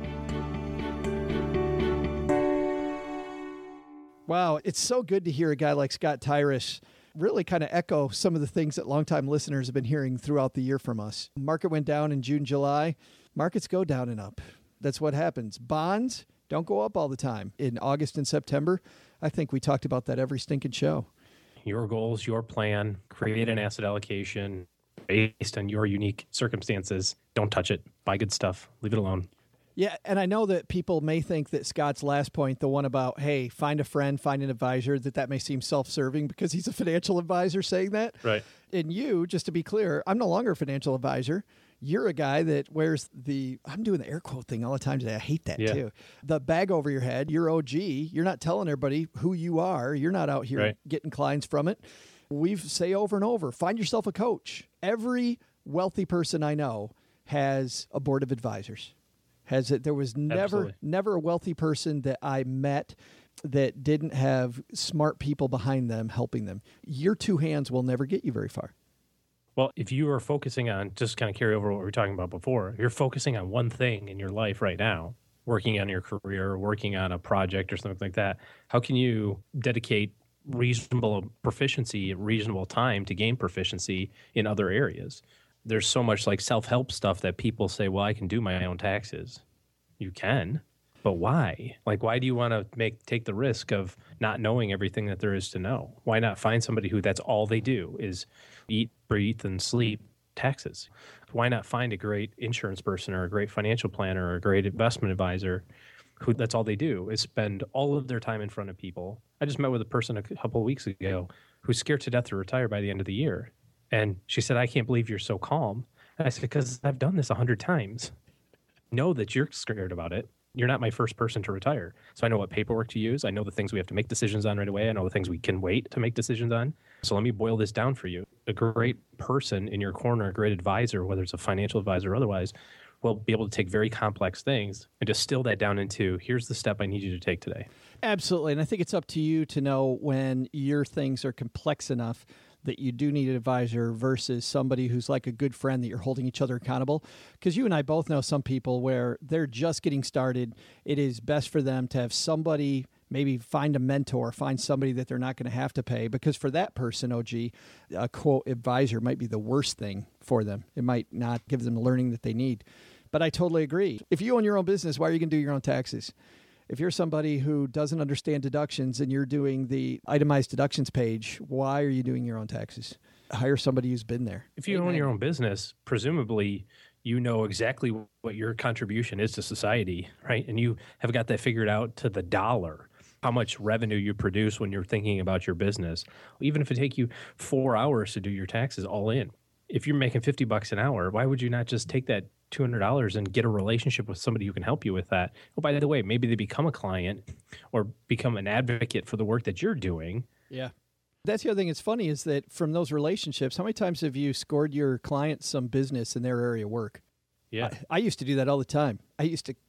Wow, it's so good to hear a guy like Scott Tyrus really kind of echo some of the things that longtime listeners have been hearing throughout the year from us. Market went down in June, July. Markets go down and up. That's what happens. Bonds don't go up all the time. In August and September, I think we talked about that every stinking show. Your goals, your plan, create an asset allocation based on your unique circumstances. Don't touch it. Buy good stuff. Leave it alone. Yeah, and I know that people may think that Scott's last point, the one about, hey, find a friend, find an advisor, that may seem self-serving because he's a financial advisor saying that. Right. And you, just to be clear, I'm no longer a financial advisor. You're a guy that wears I'm doing the air quote thing all the time today. I hate that too. The bag over your head, you're OG. You're not telling everybody who you are. You're not out here getting clients from it. We say over and over, find yourself a coach. Every wealthy person I know has a board of advisors. There was never a wealthy person that I met that didn't have smart people behind them helping them. Your 2 hands will never get you very far. Well, if you are focusing on, just kind of carry over what we were talking about before, you're focusing on one thing in your life right now, working on your career, working on a project or something like that, how can you dedicate reasonable proficiency, reasonable time to gain proficiency in other areas? There's so much like self-help stuff that people say, well, I can do my own taxes. You can, but why? Like, why do you want to take the risk of not knowing everything that there is to know? Why not find somebody who that's all they do is eat, breathe, and sleep taxes? Why not find a great insurance person or a great financial planner or a great investment advisor who that's all they do is spend all of their time in front of people? I just met with a person a couple of weeks ago who's scared to death to retire by the end of the year. And she said, I can't believe you're so calm. And I said, because I've done this 100 times. Know that you're scared about it. You're not my first person to retire. So I know what paperwork to use. I know the things we have to make decisions on right away. I know the things we can wait to make decisions on. So let me boil this down for you. A great person in your corner, a great advisor, whether it's a financial advisor or otherwise, will be able to take very complex things and distill that down into, here's the step I need you to take today. Absolutely. And I think it's up to you to know when your things are complex enough that you do need an advisor versus somebody who's like a good friend that you're holding each other accountable. Because you and I both know some people where they're just getting started. It is best for them to have somebody, maybe find a mentor, find somebody that they're not going to have to pay. Because for that person, OG, a quote advisor might be the worst thing for them. It might not give them the learning that they need. But I totally agree. If you own your own business, why are you going to do your own taxes? If you're somebody who doesn't understand deductions and you're doing the itemized deductions page, why are you doing your own taxes? Hire somebody who's been there. If you own your own business, presumably you know exactly what your contribution is to society, right? And you have got that figured out to the dollar, how much revenue you produce when you're thinking about your business. Even if it take you 4 hours to do your taxes all in. If you're making $50 an hour, why would you not just take that $200 and get a relationship with somebody who can help you with that? Oh, by the way, maybe they become a client or become an advocate for the work that you're doing. Yeah. That's the other thing that's funny is that from those relationships, how many times have you scored your clients some business in their area of work? Yeah. I used to do that all the time. I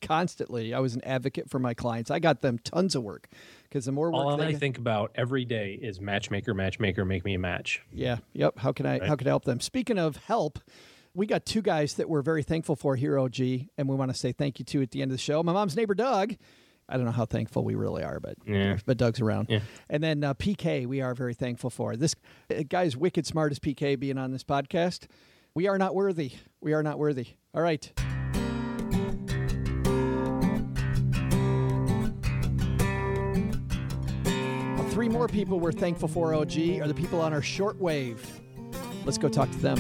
was an advocate for my clients. I got them tons of work because the more work all I think about every day is matchmaker, make me a match. Yeah. Yep. How can I help them? Speaking of help, we got 2 guys that we're very thankful for here, OG, and we want to say thank you to at the end of the show. My mom's neighbor, Doug. I don't know how thankful we really are, but Doug's around. Yeah. And then PK, we are very thankful for. This guy's wicked smart as PK being on this podcast. We are not worthy. We are not worthy. All right. 3 more people we're thankful for, OG, are the people on our shortwave. Let's go talk to them.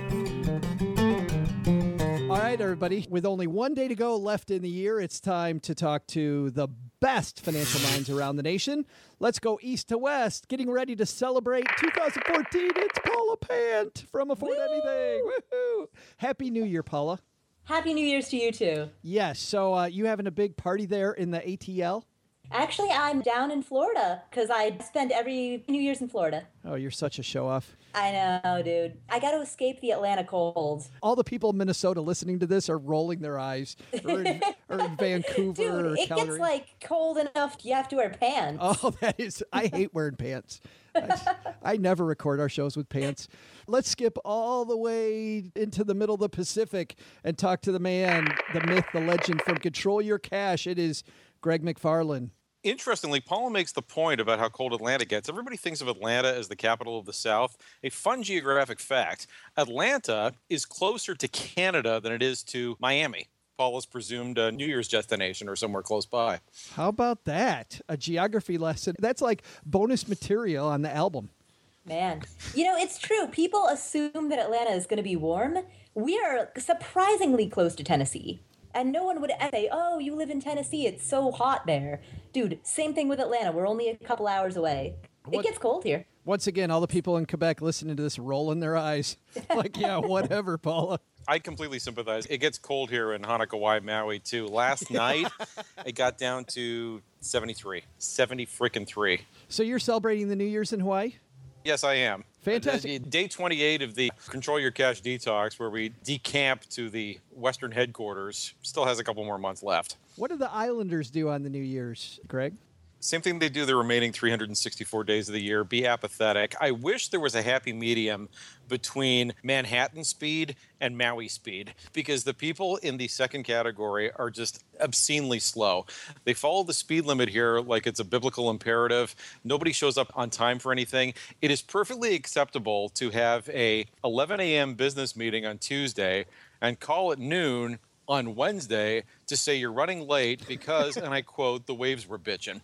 All right, everybody. With only 1 day to go left in the year, it's time to talk to the best financial minds around the nation. Let's go east to west, getting ready to celebrate 2014. It's Paula Pant from Afford Anything. Woohoo! Happy New Year, Paula. Happy New Year's to you, too. Yes. So you having a big party there in the ATL? Actually, I'm down in Florida because I spend every New Year's in Florida. Oh, you're such a show-off. I know, dude. I got to escape the Atlanta cold. All the people in Minnesota listening to this are rolling their eyes. Or in Vancouver Dude, or it Calgary. gets like cold enough you have to wear pants. Oh, that is, I hate wearing pants. I never record our shows with pants. Let's skip all the way into the middle of the Pacific and talk to the man, the myth, the legend from Control Your Cash. It is Greg McFarland. Interestingly, Paula makes the point about how cold Atlanta gets. Everybody thinks of Atlanta as the capital of the South. A fun geographic fact, Atlanta is closer to Canada than it is to Miami, Paula's presumed New Year's destination or somewhere close by. How about that? A geography lesson. That's like bonus material on the album. Man, it's true. People assume that Atlanta is going to be warm. We are surprisingly close to Tennessee. And no one would say, oh, you live in Tennessee, it's so hot there. Dude, same thing with Atlanta. We're only a couple hours away. It gets cold here. Once again, all the people in Quebec listening to this rolling their eyes. Like, yeah, whatever, Paula. I completely sympathize. It gets cold here in Hanakawai, Maui, too. Last night, it got down to 73. 70 frickin' 3. So you're celebrating the New Year's in Hawaii? Yes, I am. Fantastic. Day 28 of the Control Your Cash detox, where we decamp to the Western headquarters, still has a couple more months left. What do the Islanders do on the New Year's, Greg? Same thing they do the remaining 364 days of the year, be apathetic. I wish there was a happy medium between Manhattan speed and Maui speed, because the people in the second category are just obscenely slow. They follow the speed limit here like it's a biblical imperative. Nobody shows up on time for anything. It is perfectly acceptable to have a 11 a.m. business meeting on Tuesday and call it noon on Wednesday to say you're running late because, and I quote, the waves were bitching.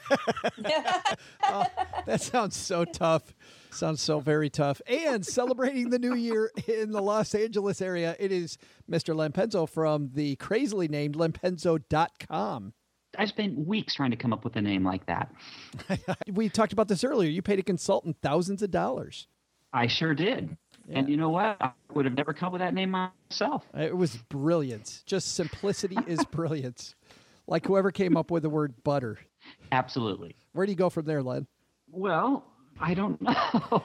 Oh, that sounds so tough. Sounds so very tough. And celebrating the new year in the Los Angeles area, it is Mr. Len Penzo from the crazily named lenpenzo.com. I spent weeks trying to come up with a name like that. We talked about this earlier. You paid a consultant thousands of dollars. I sure did. Yeah. And you know what? I would have never come up with that name myself. It was brilliant. Just simplicity is brilliance. Like whoever came up with the word butter. Absolutely. Where do you go from there, Len? Well, I don't know.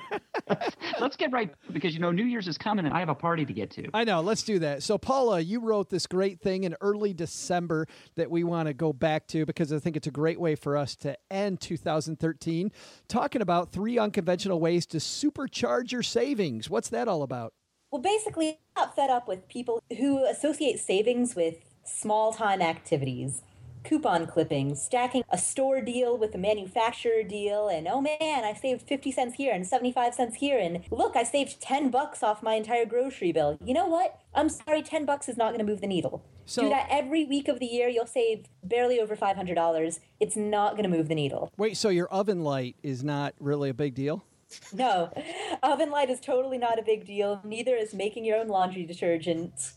Let's get right, because, New Year's is coming and I have a party to get to. I know. Let's do that. So, Paula, you wrote this great thing in early December that we want to go back to because I think it's a great way for us to end 2013, talking about 3 unconventional ways to supercharge your savings. What's that all about? Well, basically, I'm not fed up with people who associate savings with small-time activities. Coupon clippings, stacking a store deal with a manufacturer deal, and oh man, I saved 50 cents here and 75 cents here, and look, I saved $10 off my entire grocery bill. You know what? I'm sorry, $10 is not going to move the needle. Do that every week of the year, you'll save barely over $500. It's not going to move the needle. Wait, so your oven light is not really a big deal? No, oven light is totally not a big deal. Neither is making your own laundry detergent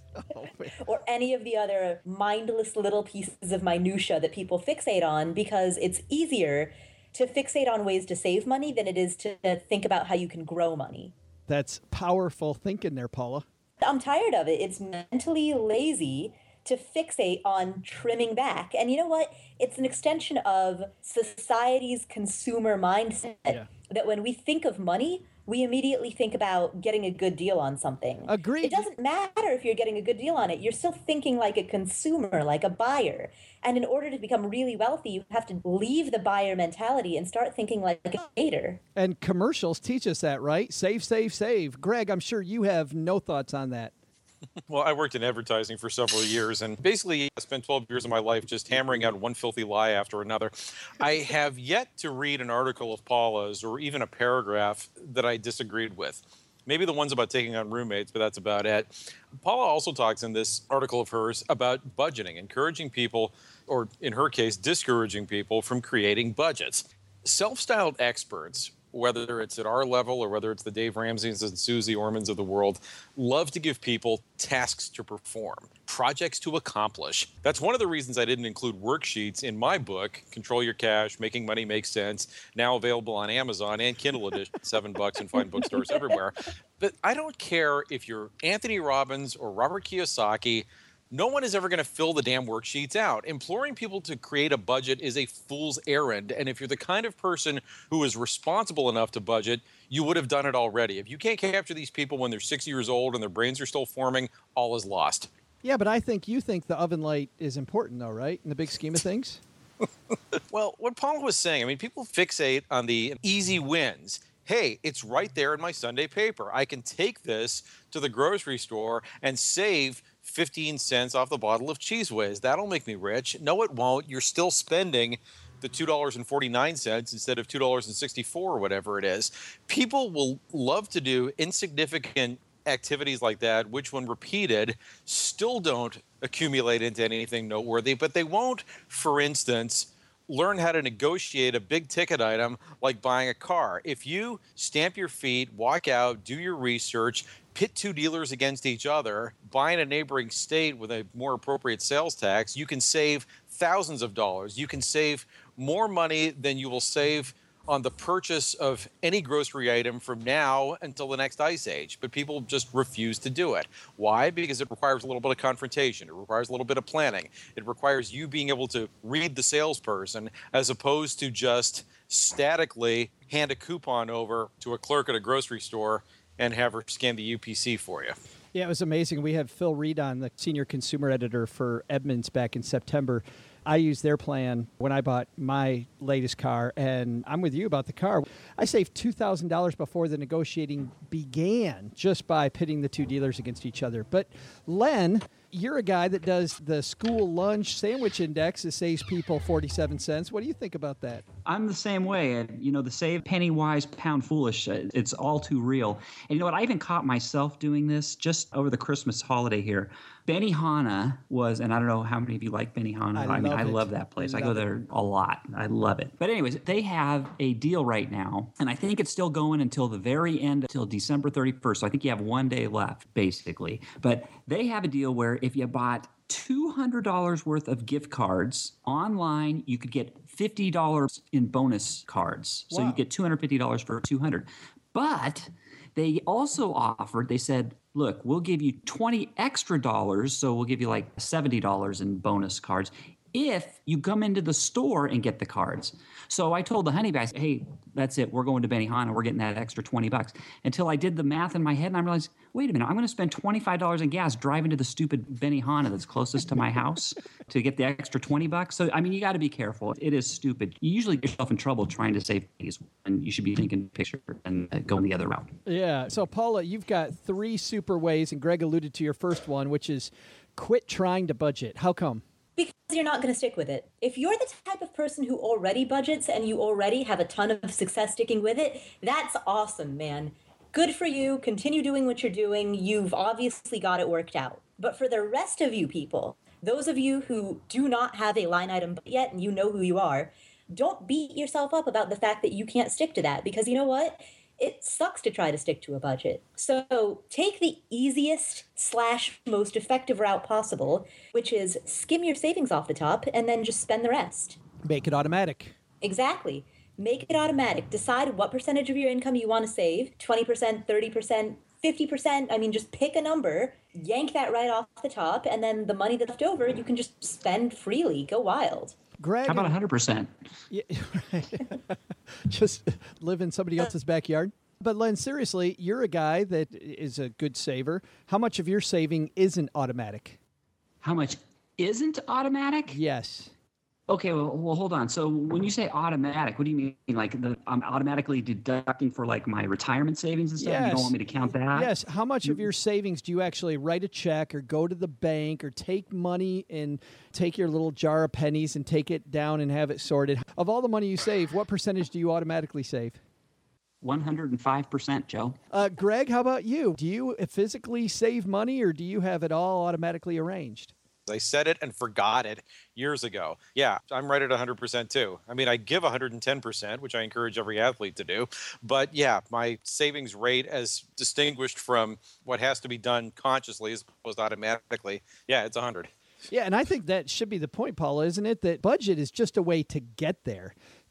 or any of the other mindless little pieces of minutia that people fixate on, because it's easier to fixate on ways to save money than it is to think about how you can grow money. That's powerful thinking there, Paula. I'm tired of it. It's mentally lazy to fixate on trimming back. And you know what? It's an extension of society's consumer mindset. Yeah. That when we think of money, we immediately think about getting a good deal on something. Agreed. It doesn't matter if you're getting a good deal on it. You're still thinking like a consumer, like a buyer. And in order to become really wealthy, you have to leave the buyer mentality and start thinking like a trader. And commercials teach us that, right? Save, save, save. Greg, I'm sure you have no thoughts on that. Well, I worked in advertising for several years, and basically I spent 12 years of my life just hammering out one filthy lie after another. I have yet to read an article of Paula's or even a paragraph that I disagreed with. Maybe the ones about taking on roommates, but that's about it. Paula also talks in this article of hers about budgeting, encouraging people, or in her case, discouraging people from creating budgets. Self-styled experts, whether it's at our level or whether it's the Dave Ramseys and Susie Ormans of the world, love to give people tasks to perform, projects to accomplish. That's one of the reasons I didn't include worksheets in my book, Control Your Cash, Making Money Make Sense, now available on Amazon and Kindle edition, $7 and fine bookstores everywhere. But I don't care if you're Anthony Robbins or Robert Kiyosaki. no one is ever going to fill the damn worksheets out. Imploring people to create a budget is a fool's errand. And if you're the kind of person who is responsible enough to budget, you would have done it already. If you can't capture these people when they're 6 years old and their brains are still forming, all is lost. Yeah, but I think you think the oven light is important, though, right? In the big scheme of things? Well, what Paula was saying, I mean, people fixate on the easy wins. Hey, it's right there in my Sunday paper. I can take this to the grocery store and save 15 cents off the bottle of Cheese Whiz. That'll make me rich. No, it won't. You're still spending the $2.49 instead of $2.64 or whatever it is. People will love to do insignificant activities like that, which when repeated still don't accumulate into anything noteworthy, but they won't, for instance, learn how to negotiate a big ticket item like buying a car. If you stamp your feet, walk out, do your research, pit two dealers against each other, buy in a neighboring state with a more appropriate sales tax, you can save thousands of dollars. You can save more money than you will save on the purchase of any grocery item from now until the next ice age. But people just refuse to do it. Why? Because it requires a little bit of confrontation. It requires a little bit of planning. It requires you being able to read the salesperson as opposed to just statically hand a coupon over to a clerk at a grocery store and have her scan the UPC for you. Yeah, it was amazing. We had Phil Reed on, the senior consumer editor for Edmunds back in September. I used their plan when I bought my latest car, and I'm with you about the car. I saved $2,000 before the negotiating began just by pitting the two dealers against each other. But Len, you're a guy that does the school lunch sandwich index that saves people 47 cents. What do you think about that? I'm the same way. You know, the save penny wise, pound foolish. It's all too real. And you know what? I even caught myself doing this just over the Christmas holiday here. Benihana was, and I don't know how many of you like Benihana. I love that place. I go there a lot. I love it. But anyways, they have a deal right now, and I think it's still going until the very end, until December 31st. So I think you have 1 day left, basically. But they have a deal where if you bought $200 worth of gift cards online, you could get $50 in bonus cards. So you get $250 for $200. But they also offered, they said, look, we'll give you $20 extra, so we'll give you like $70 in bonus cards if you come into the store and get the cards. So I told the honey guys, hey, that's it. We're going to Benihana. We're getting that extra $20. Until I did the math in my head and I realized, wait a minute, I'm going to spend $25 in gas driving to the stupid Benihana that's closest to my house to get the extra $20. So, I mean, you got to be careful. It is stupid. You usually get yourself in trouble trying to save these, and you should be thinking picture and going the other route. Yeah. So, Paula, you've got 3 super ways, and Greg alluded to your first one, which is quit trying to budget. How come? Because you're not going to stick with it. If you're the type of person who already budgets and you already have a ton of success sticking with it, that's awesome, man. Good for you. Continue doing what you're doing. You've obviously got it worked out. But for the rest of you people, those of you who do not have a line item yet and you know who you are, don't beat yourself up about the fact that you can't stick to that. Because you know what? It sucks to try to stick to a budget. So take the easiest / most effective route possible, which is skim your savings off the top and then just spend the rest. Make it automatic. Exactly. Make it automatic. Decide what percentage of your income you want to save, 20%, 30%, 50%. I mean, just pick a number, yank that right off the top, and then the money that's left over, you can just spend freely. Go wild. Greg, how about 100%? Yeah, just live in somebody else's backyard. But Len, seriously, you're a guy that is a good saver. How much of your saving isn't automatic? How much isn't automatic? Yes. Okay, well, hold on. So when you say automatic, what do you mean? Like I'm automatically deducting for like my retirement savings and stuff? Yes. You don't want me to count that? Yes. How much of your savings do you actually write a check or go to the bank or take money and take your little jar of pennies and take it down and have it sorted? Of all the money you save, what percentage do you automatically save? 105%, Joe. Greg, how about you? Do you physically save money or do you have it all automatically arranged? I said it and forgot it years ago. Yeah, I'm right at 100% too. I mean, I give 110%, which I encourage every athlete to do. But yeah, my savings rate as distinguished from what has to be done consciously as opposed to automatically, yeah, it's 100. Yeah, and I think that should be the point, Paula, isn't it? That budget is just a way to get there.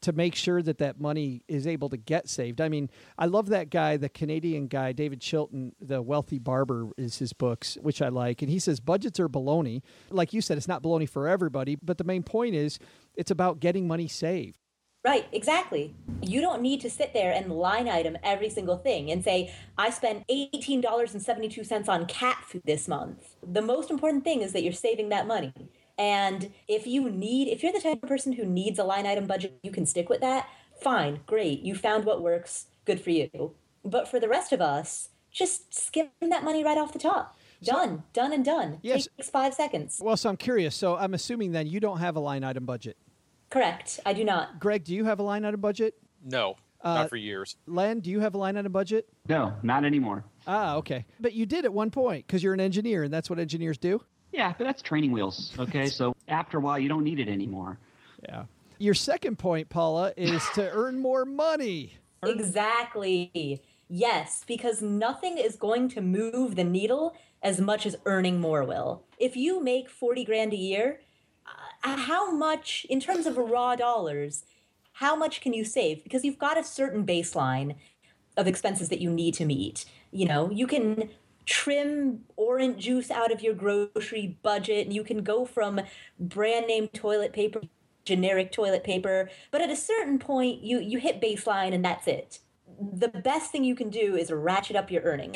to make sure that that money is able to get saved. I mean, I love that guy, the Canadian guy, David Chilton, The Wealthy Barber is his books, which I like. And he says budgets are baloney. Like you said, it's not baloney for everybody, but the main point is it's about getting money saved. Right, exactly. You don't need to sit there and line item every single thing and say, I spent $18.72 on cat food this month. The most important thing is that you're saving that money. And if you're the type of person who needs a line item budget, you can stick with that. Fine, great. You found what works. Good for you. But for the rest of us, just skim that money right off the top. Done and done. Yes. Takes 5 seconds. Well, so I'm curious. So I'm assuming then you don't have a line item budget. Correct. I do not. Greg, do you have a line item budget? No, not for years. Len, do you have a line item budget? No, not anymore. Ah, okay. But you did at one point because you're an engineer, and that's what engineers do? Yeah, but that's training wheels, okay? So after a while, you don't need it anymore. Yeah. Your second point, Paula, is to earn more money. Exactly. Yes, because nothing is going to move the needle as much as earning more will. If you make 40 grand a year, how much, in terms of raw dollars, how much can you save? Because you've got a certain baseline of expenses that you need to meet. You know, you can trim orange juice out of your grocery budget, and you can go from brand name toilet paper, generic toilet paper, but at a certain point, you hit baseline and that's it. The best thing you can do is ratchet up your earnings.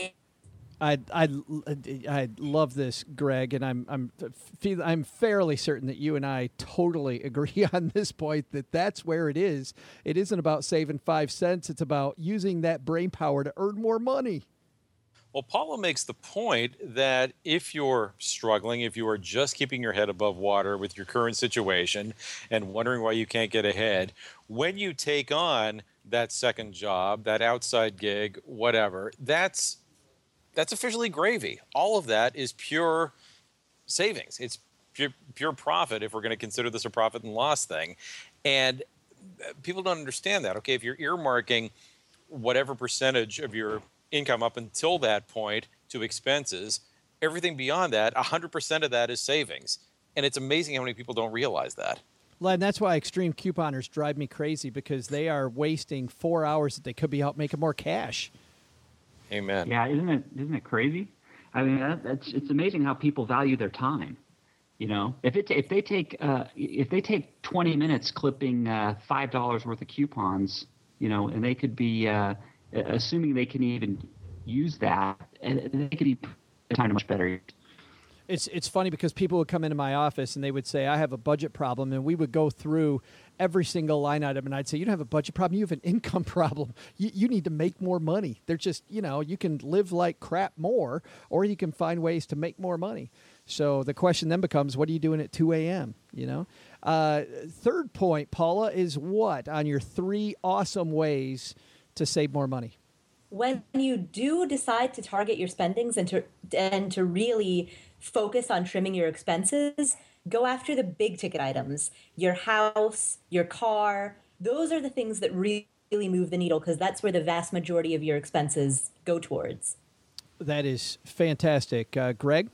I love this, Greg, and I'm fairly certain that you and I totally agree on this point, that that's where it is. It isn't about saving 5 cents. It's about using that brain power to earn more money. Well, Paula makes the point that if you're struggling, if you are just keeping your head above water with your current situation and wondering why you can't get ahead, when you take on that second job, that outside gig, whatever, that's officially gravy. All of that is pure savings. It's pure profit if we're going to consider this a profit and loss thing. And people don't understand that. Okay, if you're earmarking whatever percentage of your income up until that point to expenses, everything beyond that, 100% of that is savings. And it's amazing how many people don't realize that. Len, that's why extreme couponers drive me crazy, because they are wasting 4 hours that they could be out making more cash. Amen. Yeah, isn't it crazy? I mean, it's amazing how people value their time. You know, if they take 20 minutes clipping $5 worth of coupons, you know, and they could be assuming they can even use that, and they could be time much better. It's funny because people would come into my office and they would say, I have a budget problem, and we would go through every single line item, and I'd say, you don't have a budget problem, you have an income problem. You need to make more money. They're just, you know, you can live like crap more, or you can find ways to make more money. So the question then becomes, what are you doing at 2 a.m., you know? Third point, Paula, is what on your 3 awesome ways to save more money? When you do decide to target your spendings and to really focus on trimming your expenses, go after the big ticket items. Your house, your car, those are the things that really move the needle, because that's where the vast majority of your expenses go towards. That is fantastic. Greg?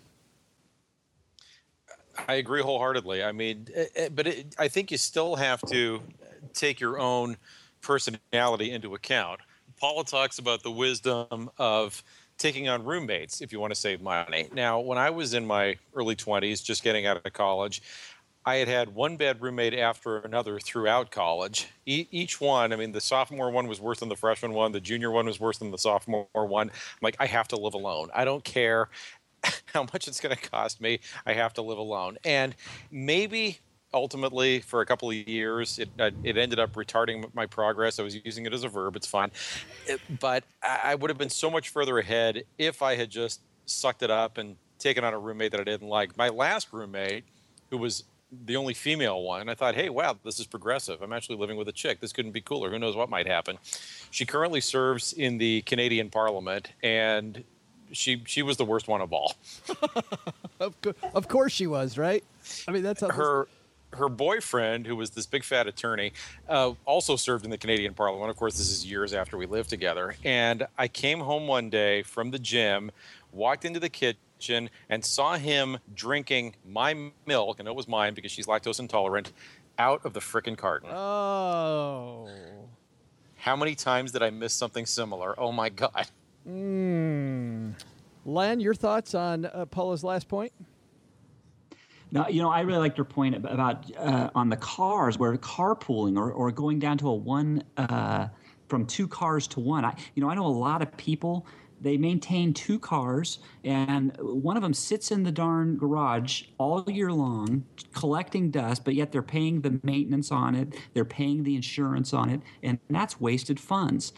I agree wholeheartedly. I mean, I think you still have to take your own personality into account. Paula talks about the wisdom of taking on roommates if you want to save money. Now, when I was in my early 20s, just getting out of college, I had one bad roommate after another throughout college. Each one, I mean, the sophomore one was worse than the freshman one. The junior one was worse than the sophomore one. I'm like, I have to live alone. I don't care how much it's going to cost me. I have to live alone. And maybe ultimately, for a couple of years, it ended up retarding my progress. I was using it as a verb. It's fine. But I would have been so much further ahead if I had just sucked it up and taken on a roommate that I didn't like. My last roommate, who was the only female one, I thought, hey, wow, this is progressive. I'm actually living with a chick. This couldn't be cooler. Who knows what might happen? She currently serves in the Canadian Parliament, and she was the worst one of all. Of course she was, right? I mean, that's how her boyfriend, who was this big fat attorney, also served in the Canadian Parliament. Of course, this is years after we lived together. And I came home one day from the gym, walked into the kitchen, and saw him drinking my milk, and it was mine because she's lactose intolerant, out of the frickin' carton. Oh. How many times did I miss something similar? Oh, my God. Len, your thoughts on Paula's last point? No, I really liked your point about on the cars, where carpooling or going down to from 2 cars to 1. I know a lot of people, they maintain 2 cars, and one of them sits in the darn garage all year long collecting dust, but yet they're paying the maintenance on it, they're paying the insurance on it, and that's wasted funds.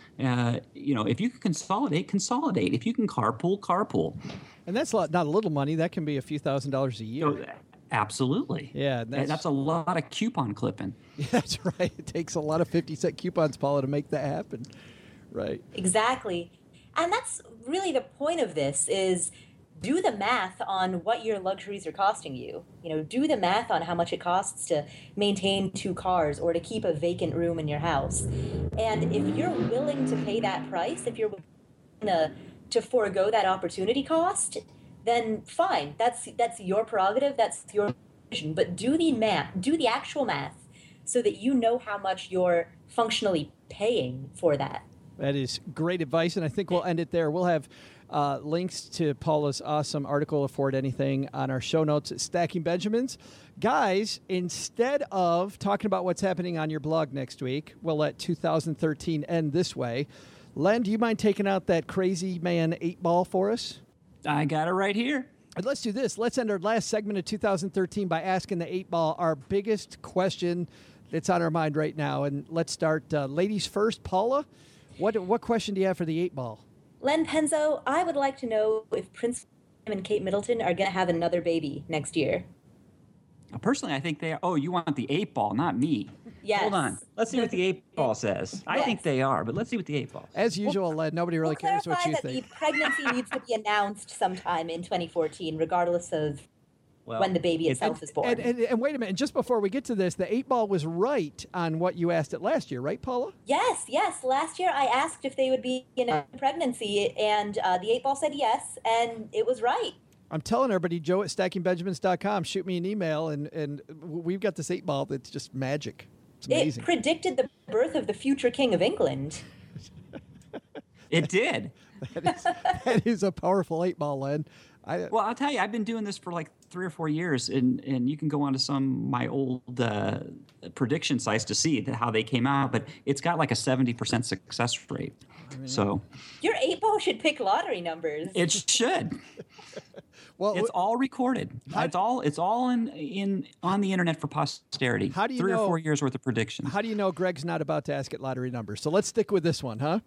If you can consolidate. If you can carpool. And that's not a little money. That can be a few $1,000s a year. Absolutely. Yeah. That's a lot of coupon clipping. Yeah, that's right. It takes a lot of 50-cent coupons, Paula, to make that happen. Right. Exactly. And that's really the point of this is do the math on what your luxuries are costing you. Do the math on how much it costs to maintain 2 cars or to keep a vacant room in your house. And if you're willing to pay that price, if you're willing to forego that opportunity cost, then fine. That's your prerogative. That's your decision. But do the math, do the actual math, so that you know how much you're functionally paying for that. That is great advice, and I think we'll end it there. We'll have links to Paula's awesome article, Afford Anything, on our show notes at Stacking Benjamins. Guys, instead of talking about what's happening on your blog next week, we'll let 2013 end this way. Len, do you mind taking out that crazy man 8-ball for us? I got it right here. And let's do this. Let's end our last segment of 2013 by asking the 8-ball our biggest question that's on our mind right now. And let's start ladies first. Paula, what question do you have for the 8-ball? Len Penzo, I would like to know if Prince William and Kate Middleton are going to have another baby next year. Personally, I think they are. Oh, you want the 8-ball, not me. Yes. Hold on. Let's see what the 8-ball says. I think they are, but let's see what the 8-ball says. As usual, Len, nobody really cares what you think. The pregnancy needs to be announced sometime in 2014, regardless of when the baby itself is born. And wait a minute. Just before we get to this, the 8-ball was right on what you asked it last year, right, Paula? Yes. Last year I asked if they would be in a pregnancy, and the 8-ball said yes, and it was right. I'm telling everybody, Joe at stackingbenjamins.com, shoot me an email, and we've got this 8-ball that's just magic. It's amazing. It predicted the birth of the future King of England. It did. That is a powerful 8-ball, Len. Well, I'll tell you, I've been doing this for like 3 or 4 years, and you can go onto some of my old prediction sites to see how they came out, but it's got like a 70% success rate. So your 8-ball should pick lottery numbers. It should. Well, it's all recorded. It's all in on the internet for posterity. How do you 3 know, or 4 years worth of predictions. How do you know Greg's not about to ask it lottery numbers? So let's stick with this one, huh?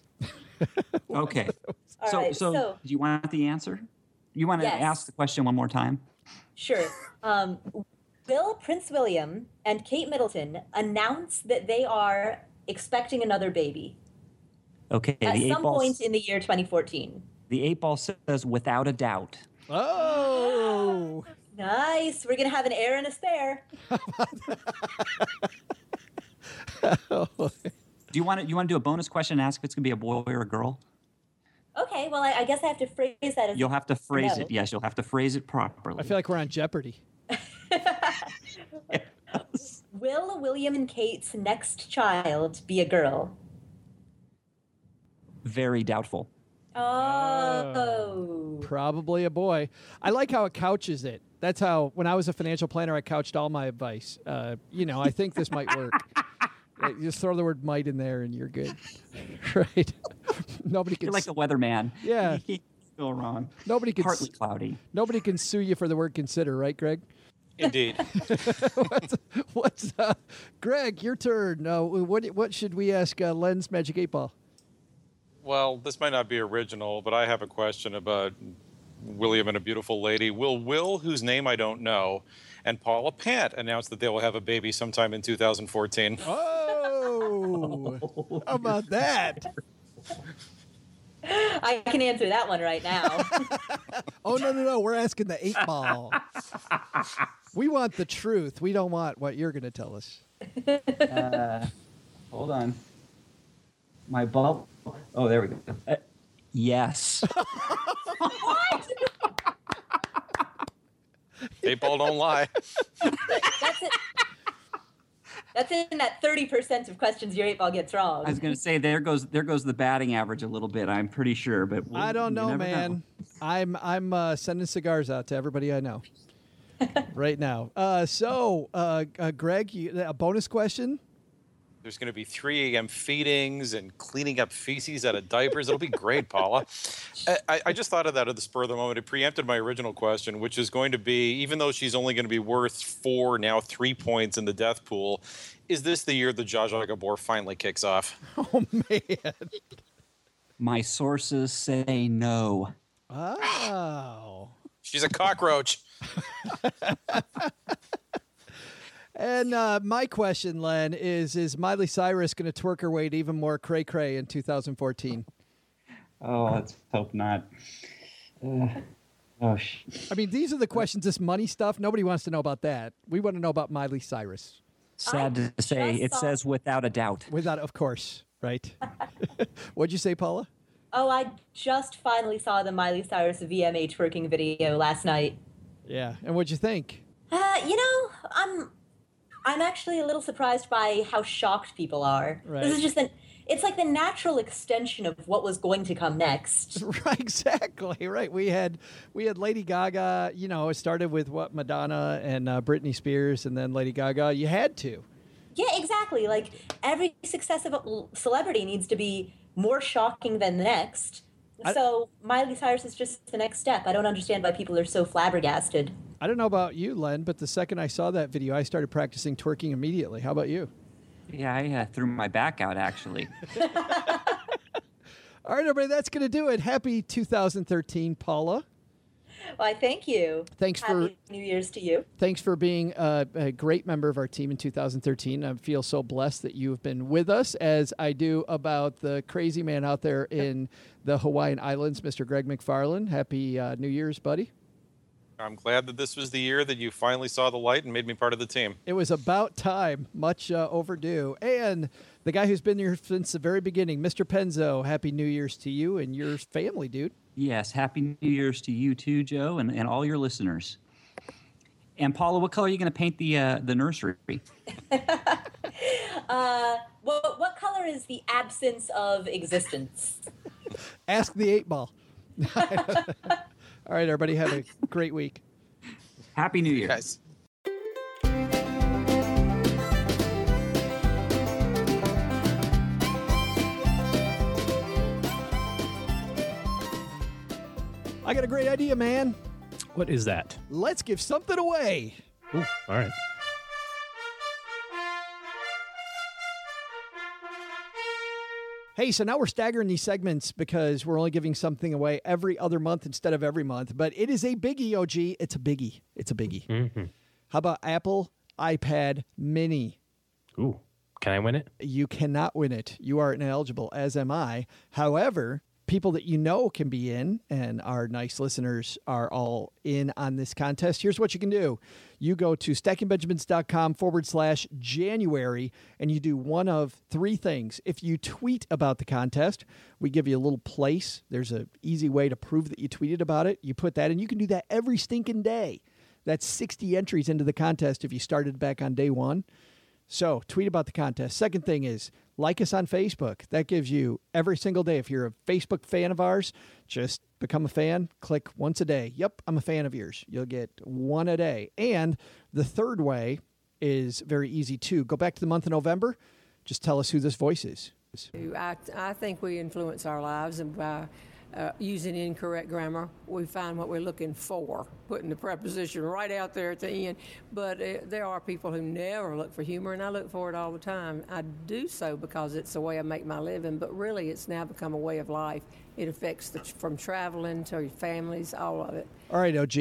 Okay. So do you want the answer? You want to ask the question one more time? Sure. Will Prince William and Kate Middleton announce that they are expecting another baby? Okay. At some point in the year 2014. The 8-ball says without a doubt. Oh. Nice. We're going to have an heir and a spare. Do you want to do a bonus question and ask if it's going to be a boy or a girl? Okay, well, I guess I have to phrase that as You'll have to phrase it. Yes, you'll have to phrase it properly. I feel like we're on Jeopardy. Will William and Kate's next child be a girl? Very doubtful. Oh. Probably a boy. I like how it couches it. That's how, when I was a financial planner, I couched all my advice. I think this might work. Just throw the word might in there and you're good. Right? Nobody can. You're like the weatherman. Yeah. Still wrong. Nobody can. Partly cloudy. Nobody can sue you for the word consider, right, Greg? Indeed. What's Greg, your turn. What should we ask Len's Magic 8-Ball? Well, this might not be original, but I have a question about William and a beautiful lady. Will, whose name I don't know, and Paula Pant announce that they will have a baby sometime in 2014? Oh, how about that? I can answer that one right now. Oh, no. We're asking the 8-Ball. We want the truth. We don't want what you're going to tell us. Hold on. My ball. Oh, there we go. Yes. What? 8-Ball don't lie. That's it. That's in that 30% of questions your 8-ball gets wrong. I was going to say there goes the batting average a little bit. I'm pretty sure, but I don't know, man. Know. I'm sending cigars out to everybody I know right now. Greg, a bonus question. There's going to be 3 a.m. feedings and cleaning up feces out of diapers. It'll be great, Paula. I just thought of that at the spur of the moment. It preempted my original question, which is going to be, even though she's only going to be worth 4, now 3 points in the death pool, is this the year the Zsa Zsa Gabor finally kicks off? Oh, man. My sources say no. Oh. She's a cockroach. And my question, Len, is Miley Cyrus going to twerk her way to even more cray-cray in 2014? Oh, let's hope not. I mean, these are the questions, this money stuff. Nobody wants to know about that. We want to know about Miley Cyrus. Sad to say, it says without a doubt. Without, of course, right? What'd you say, Paula? Oh, I just finally saw the Miley Cyrus VMA twerking video last night. Yeah, and what'd you think? I'm actually a little surprised by how shocked people are. Right. This is just it's like the natural extension of what was going to come next. Right, exactly. Right. We had Lady Gaga. It started with Madonna and Britney Spears, and then Lady Gaga. You had to. Yeah, exactly. Like every successive celebrity needs to be more shocking than the next. So Miley Cyrus is just the next step. I don't understand why people are so flabbergasted. I don't know about you, Len, but the second I saw that video, I started practicing twerking immediately. How about you? Yeah, I threw my back out, actually. All right, everybody, that's going to do it. Happy 2013, Paula. Why, thank you. Happy New Year's to you. Thanks for being a great member of our team in 2013. I feel so blessed that you have been with us, as I do about the crazy man out there in the Hawaiian Islands, Mr. Greg McFarland. Happy New Year's, buddy. I'm glad that this was the year that you finally saw the light and made me part of the team. It was about time, much overdue. And the guy who's been here since the very beginning, Mr. Penzo, Happy New Year's to you and your family, dude. Yes, Happy New Year's to you too, Joe, and all your listeners. And Paula, what color are you going to paint the nursery? What color is the absence of existence? Ask the 8-ball. All right, everybody, have a great week. Happy New Year. Guys. I got a great idea, man. What is that? Let's give something away. Ooh, all right. Hey, so now we're staggering these segments because we're only giving something away every other month instead of every month. But it is a biggie, OG. It's a biggie. It's a biggie. Mm-hmm. How about Apple iPad Mini? Ooh, can I win it? You cannot win it. You are ineligible, as am I. However, people that you know can be in, and our nice listeners are all in on this contest. Here's what you can do. You go to stackingbenjamins.com/January, and you do one of 3 things. If you tweet about the contest, we give you a little place. There's an easy way to prove that you tweeted about it. You put that in. You can do that every stinking day. That's 60 entries into the contest if you started back on day 1. So tweet about the contest. Second thing is like us on Facebook. That gives you every single day. If you're a Facebook fan of ours, just become a fan. Click once a day. Yep, I'm a fan of yours. You'll get 1 a day. And the third way is very easy too. Go back to the month of November. Just tell us who this voice is. I think we influence our lives, and by using incorrect grammar, we find what we're looking for, putting the preposition right out there at the end. But there are people who never look for humor, and I look for it all the time. I do so because it's the way I make my living, but really it's now become a way of life. It affects from traveling to your families, all of it. All right, OG.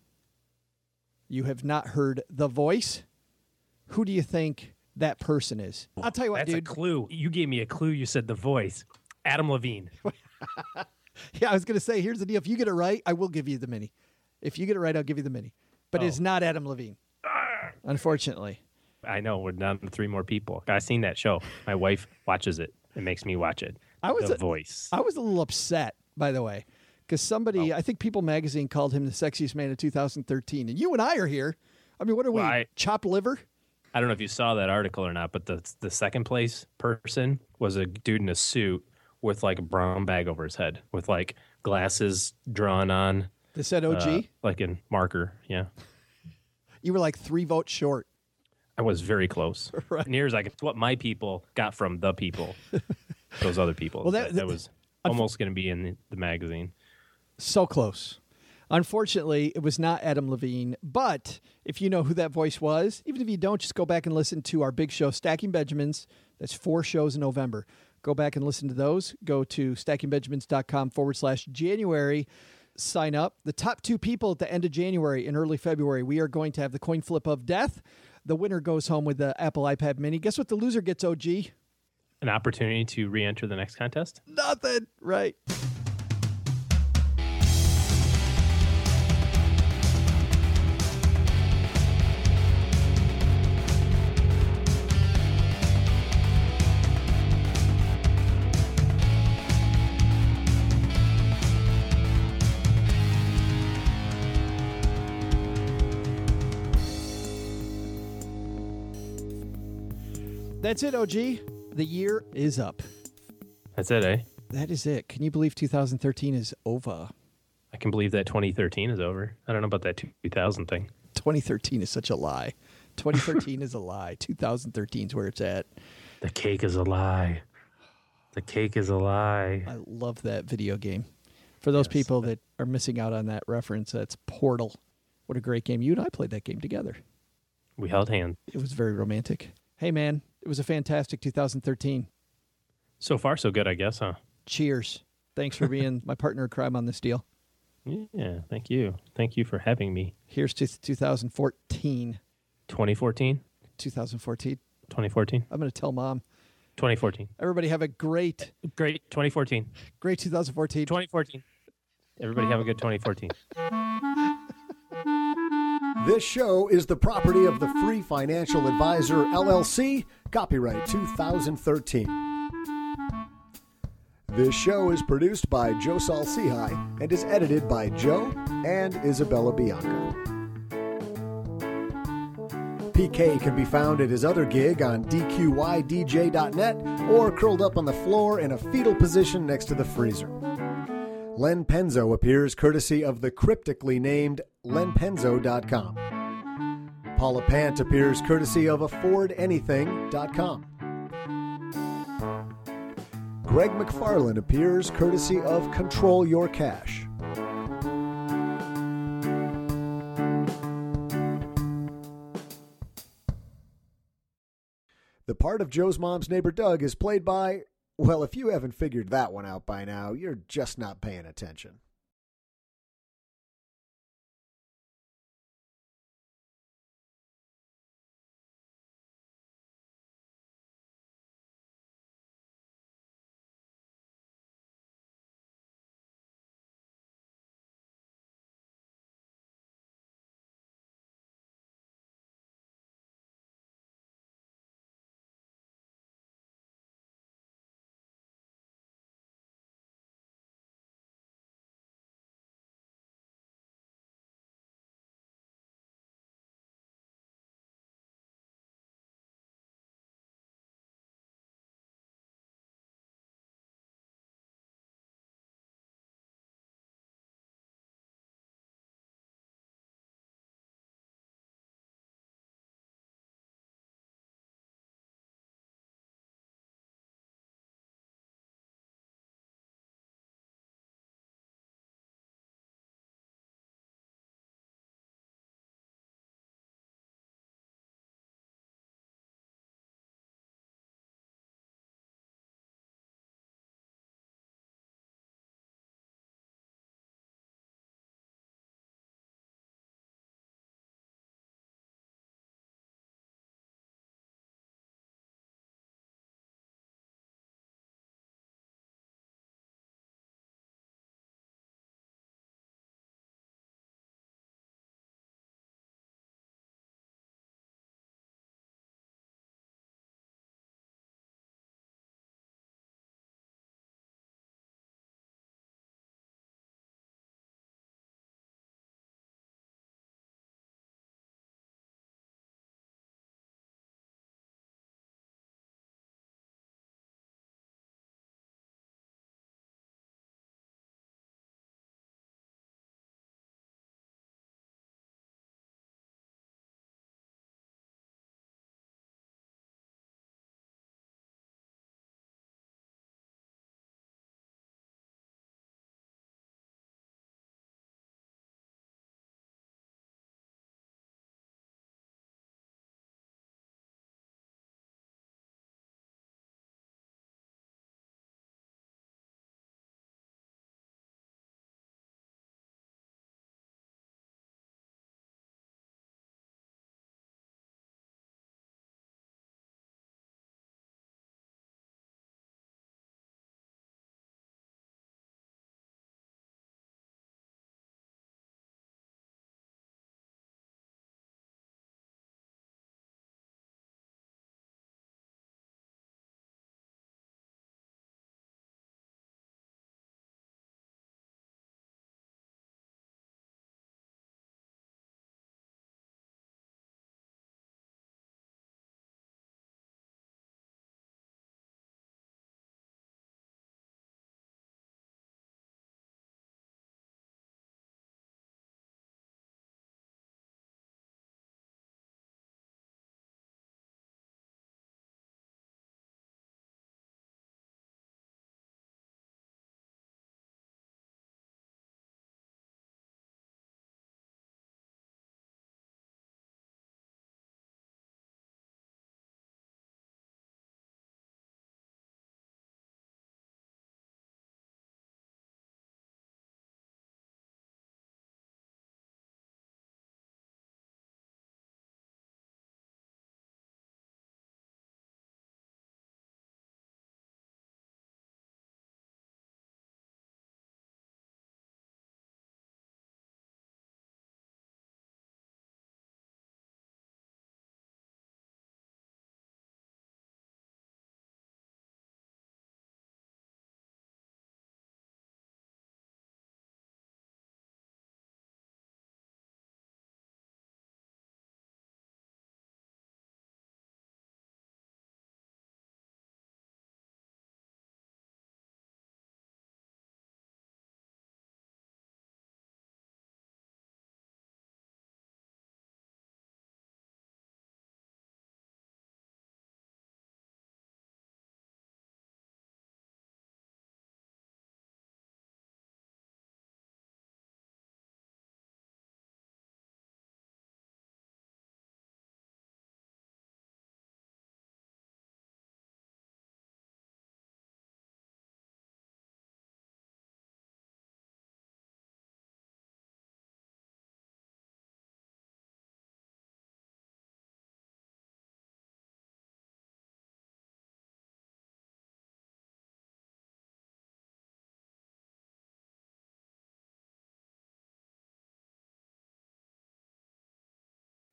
You have not heard the voice. Who do you think that person is? I'll tell you what, That's dude. a clue. You gave me a clue. You said the voice. Adam Levine. Yeah, I was going to say, here's the deal. If you get it right, I will give you the mini. If you get it right, I'll give you the mini. But it's not Adam Levine, unfortunately. I know. We're down to 3 more people. I've seen that show. My wife watches it. It makes me watch it. The voice. I was a little upset, by the way, because somebody, I think People Magazine called him the sexiest man of 2013. And you and I are here. I mean, what are we, chopped liver? I don't know if you saw that article or not, but the second place person was a dude in a suit with like a brown bag over his head with like glasses drawn on. They said OG? Like in marker, yeah. You were like 3 votes short. I was very close. Right. Near as I could. What my people got from the people. Those other people. Well, that was almost going to be in the magazine. So close. Unfortunately, it was not Adam Levine, but if you know who that voice was, even if you don't, just go back and listen to our big show, Stacking Benjamins. That's 4 shows in November. Go back and listen to those. Go to stackingbenjamins.com/January. Sign up. The top 2 people at the end of January and early February, we are going to have the coin flip of death. The winner goes home with the Apple iPad mini. Guess what the loser gets, OG? An opportunity to re-enter the next contest? Nothing. Right. That's it, OG. The year is up. That's it, eh? That is it. Can you believe 2013 is over? I can believe that 2013 is over. I don't know about that 2000 thing. 2013 is such a lie. 2013 is a lie. 2013 is where it's at. The cake is a lie. The cake is a lie. I love that video game. For those people that are missing out on that reference, that's Portal. What a great game. You and I played that game together. We held hands. It was very romantic. Hey, man, it was a fantastic 2013. So far, so good, I guess, huh? Cheers. Thanks for being my partner in crime on this deal. Yeah, thank you. Thank you for having me. Here's to 2014. 2014? 2014. 2014. I'm going to tell Mom. 2014. Everybody have a great 2014. Great 2014. 2014. Everybody have a good 2014. This show is the property of the Free Financial Advisor, LLC, copyright 2013. This show is produced by Joe Salsihai and is edited by Joe and Isabella Bianco. PK can be found at his other gig on dqydj.net or curled up on the floor in a fetal position next to the freezer. Len Penzo appears courtesy of the cryptically named lenpenzo.com. Paula Pant appears courtesy of affordanything.com. Greg McFarland appears courtesy of Control Your Cash. The part of Joe's mom's neighbor Doug is played by, well, if you haven't figured that one out by now, you're just not paying attention.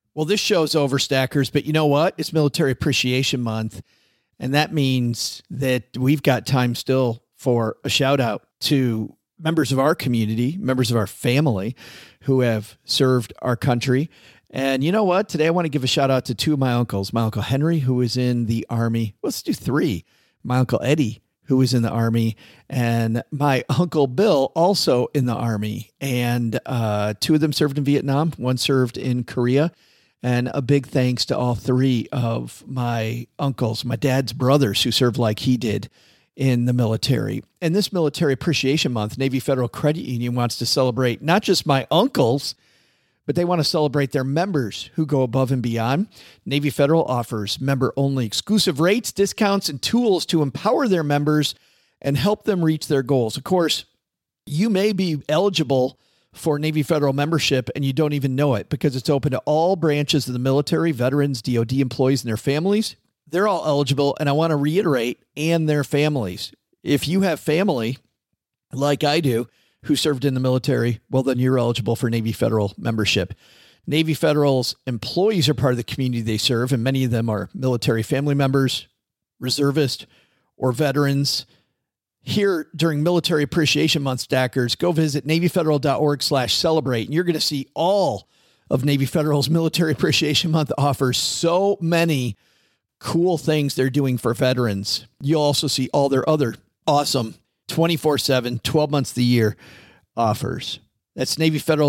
Well, this show's over, Stackers, but you know what? It's Military Appreciation Month, and that means that we've got time still for a shout out to members of our community, members of our family who have served our country. And you know what? Today I want to give a shout out to two of my uncles. My Uncle Henry, who is in the Army. Let's do three. My Uncle Eddie, who was in the Army, and my Uncle Bill, also in the Army. And two of them served in Vietnam. One served in Korea. And a big thanks to all three of my uncles, my dad's brothers, who served like he did in the military. And this Military Appreciation Month, Navy Federal Credit Union wants to celebrate not just my uncles, but they want to celebrate their members who go above and beyond. Navy Federal offers member-only exclusive rates, discounts, and tools to empower their members and help them reach their goals. Of course, you may be eligible for Navy Federal membership and you don't even know it because it's open to all branches of the military, veterans, DOD employees, and their families. They're all eligible, and I want to reiterate, and their families. If you have family, like I do, who served in the military, well, then you're eligible for Navy Federal membership. Navy Federal's employees are part of the community they serve, and many of them are military family members, reservists, or veterans. Here during Military Appreciation Month, Stackers, go visit NavyFederal.org/celebrate, and you're going to see all of Navy Federal's Military Appreciation Month offers so many cool things they're doing for veterans. You'll also see all their other awesome 24/7, 12 months of the year offers. That's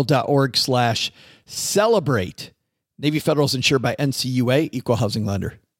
NavyFederal.org/celebrate. Navy Federal is insured by NCUA, Equal Housing Lender.